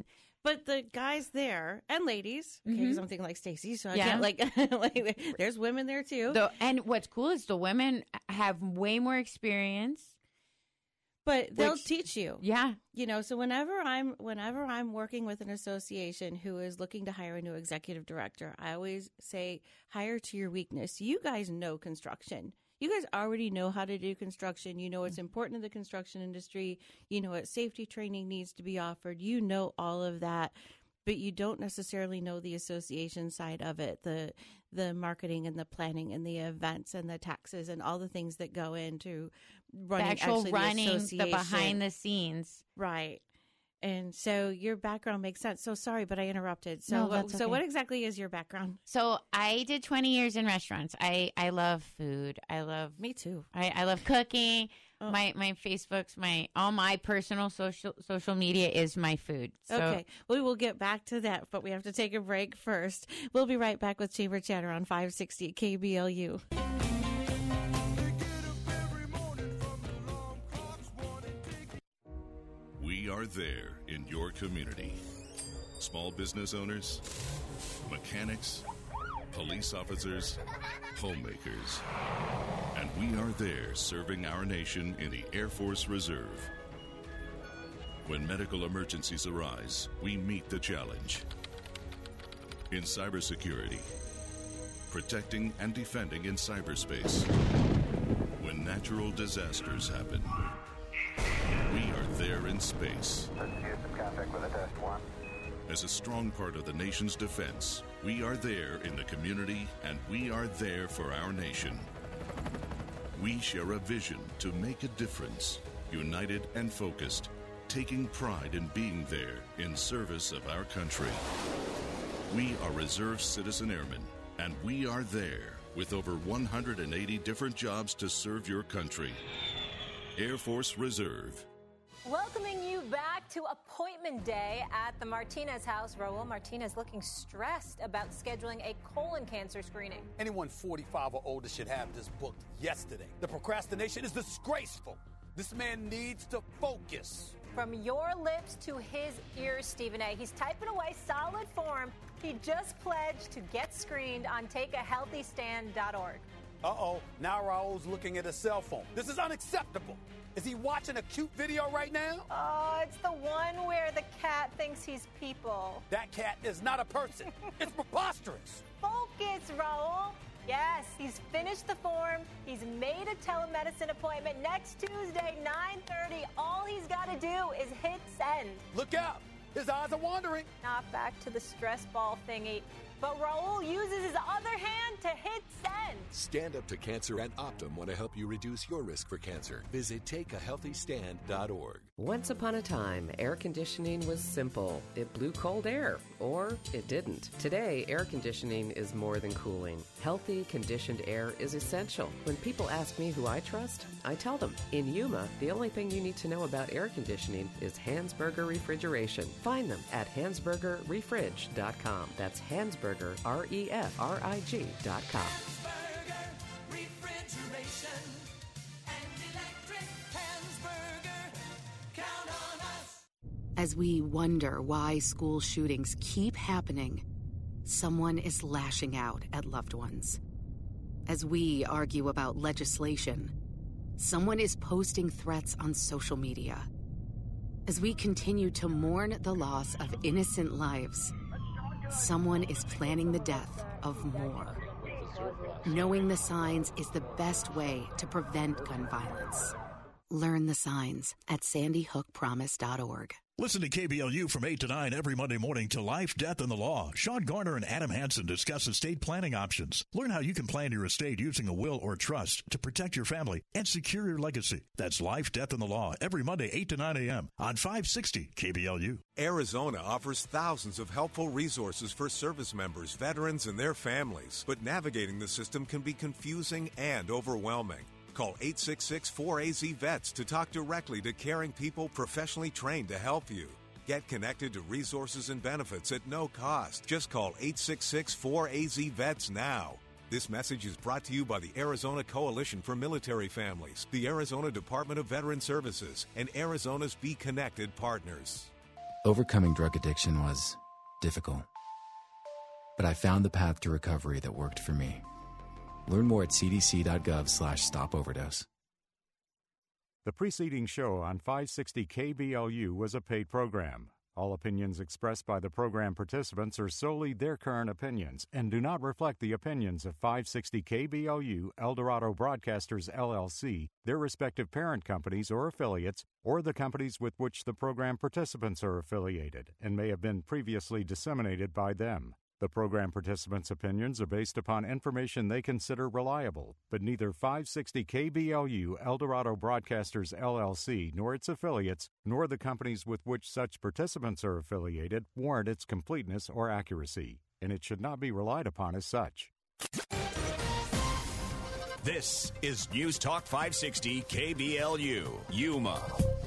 But the guys there and ladies, okay, because Mhm. I'm thinking like Stacy, so I Yeah. can't like, like there's women there too. The, and what's cool is the women have way more experience. But they'll Which- teach you. Yeah. You know, so whenever I'm whenever I'm working with an association who is looking to hire a new executive director, I always say hire to your weakness. You guys know construction. You guys already know how to do construction. You know what's important in the construction industry. You know what safety training needs to be offered. You know all of that, but you don't necessarily know the association side of it, the the marketing and the planning and the events and the taxes and all the things that go into running the actual actually running, the, the association. behind the scenes. Right. And so your background makes sense. So sorry, but I interrupted. So No, what, that's so okay. what exactly is your background? So I did twenty years in restaurants. I, I love food. I love me too. I, I love cooking. Oh. My my Facebook's my all my personal social social media is my food. So, Okay. We will get back to that, but we have to take a break first. We'll be right back with Chamber Chatter on five sixty K B L U. We are there in your community. Small business owners, mechanics, police officers, homemakers. And we are there serving our nation in the Air Force Reserve. When medical emergencies arise, we meet the challenge. In cybersecurity, protecting and defending in cyberspace. When natural disasters happen, we are there in space. As a strong part of the nation's defense, we are there in the community and we are there for our nation. We share a vision to make a difference, united and focused, taking pride in being there in service of our country. We are Reserve Citizen Airmen, and we are there with over one hundred eighty different jobs to serve your country. Air Force Reserve. Welcoming you back to appointment day at the Martinez house. Raul Martinez looking stressed about scheduling a colon cancer screening. Anyone forty-five or older should have this booked yesterday. The procrastination is disgraceful. This man needs to focus. From your lips to his ears, Stephen A. He's typing away solid form. He just pledged to get screened on take a healthy stand dot org. Uh-oh, now Raul's looking at a cell phone. This is unacceptable. Is he watching a cute video right now? Oh, it's the one where the cat thinks he's people. That cat is not a person. It's preposterous. Focus, Raul. Yes, he's finished the form. He's made a telemedicine appointment next Tuesday, nine thirty. All he's got to do is hit send. Look out. His eyes are wandering. Not back to the stress ball thingy. But Raul uses his other hand to hit send. Stand Up to Cancer and Optum want to help you reduce your risk for cancer. Visit take a healthy stand dot org. Once upon a time, air conditioning was simple. It blew cold air, or it didn't. Today, air conditioning is more than cooling. Healthy, conditioned air is essential. When people ask me who I trust, I tell them. In Yuma, the only thing you need to know about air conditioning is Hansberger Refrigeration. Find them at hansberger refrig dot com. That's Hansberger, R E F R I G dot com. As we wonder why school shootings keep happening, someone is lashing out at loved ones. As we argue about legislation, someone is posting threats on social media. As we continue to mourn the loss of innocent lives, someone is planning the death of more. Knowing the signs is the best way to prevent gun violence. Learn the signs at sandy hook promise dot org. Listen to K B L U from eight to nine every Monday morning to Life, Death, and the Law. Sean Garner and Adam Hansen discuss estate planning options. Learn how you can plan your estate using a will or trust to protect your family and secure your legacy. That's Life, Death, and the Law every Monday, eight to nine a.m. on five sixty K B L U. Arizona offers thousands of helpful resources for service members, veterans, and their families. But navigating the system can be confusing and overwhelming. Call eight six six four A Z VETS to talk directly to caring people professionally trained to help you. Get connected to resources and benefits at no cost. Just call eight six six four A Z VETS now. This message is brought to you by the Arizona Coalition for Military Families, the Arizona Department of Veteran Services, and Arizona's Be Connected partners. Overcoming drug addiction was difficult, but I found the path to recovery that worked for me. Learn more at cdc.gov slash stop overdose. The preceding show on five sixty K B L U was a paid program. All opinions expressed by the program participants are solely their current opinions and do not reflect the opinions of five sixty K B L U, Eldorado Broadcasters, L L C, their respective parent companies or affiliates, or the companies with which the program participants are affiliated, and may have been previously disseminated by them. The program participants' opinions are based upon information they consider reliable, but neither five sixty K B L U, Eldorado Broadcasters, L L C, nor its affiliates, nor the companies with which such participants are affiliated warrant its completeness or accuracy, and it should not be relied upon as such. This is News Talk five sixty K B L U, Yuma.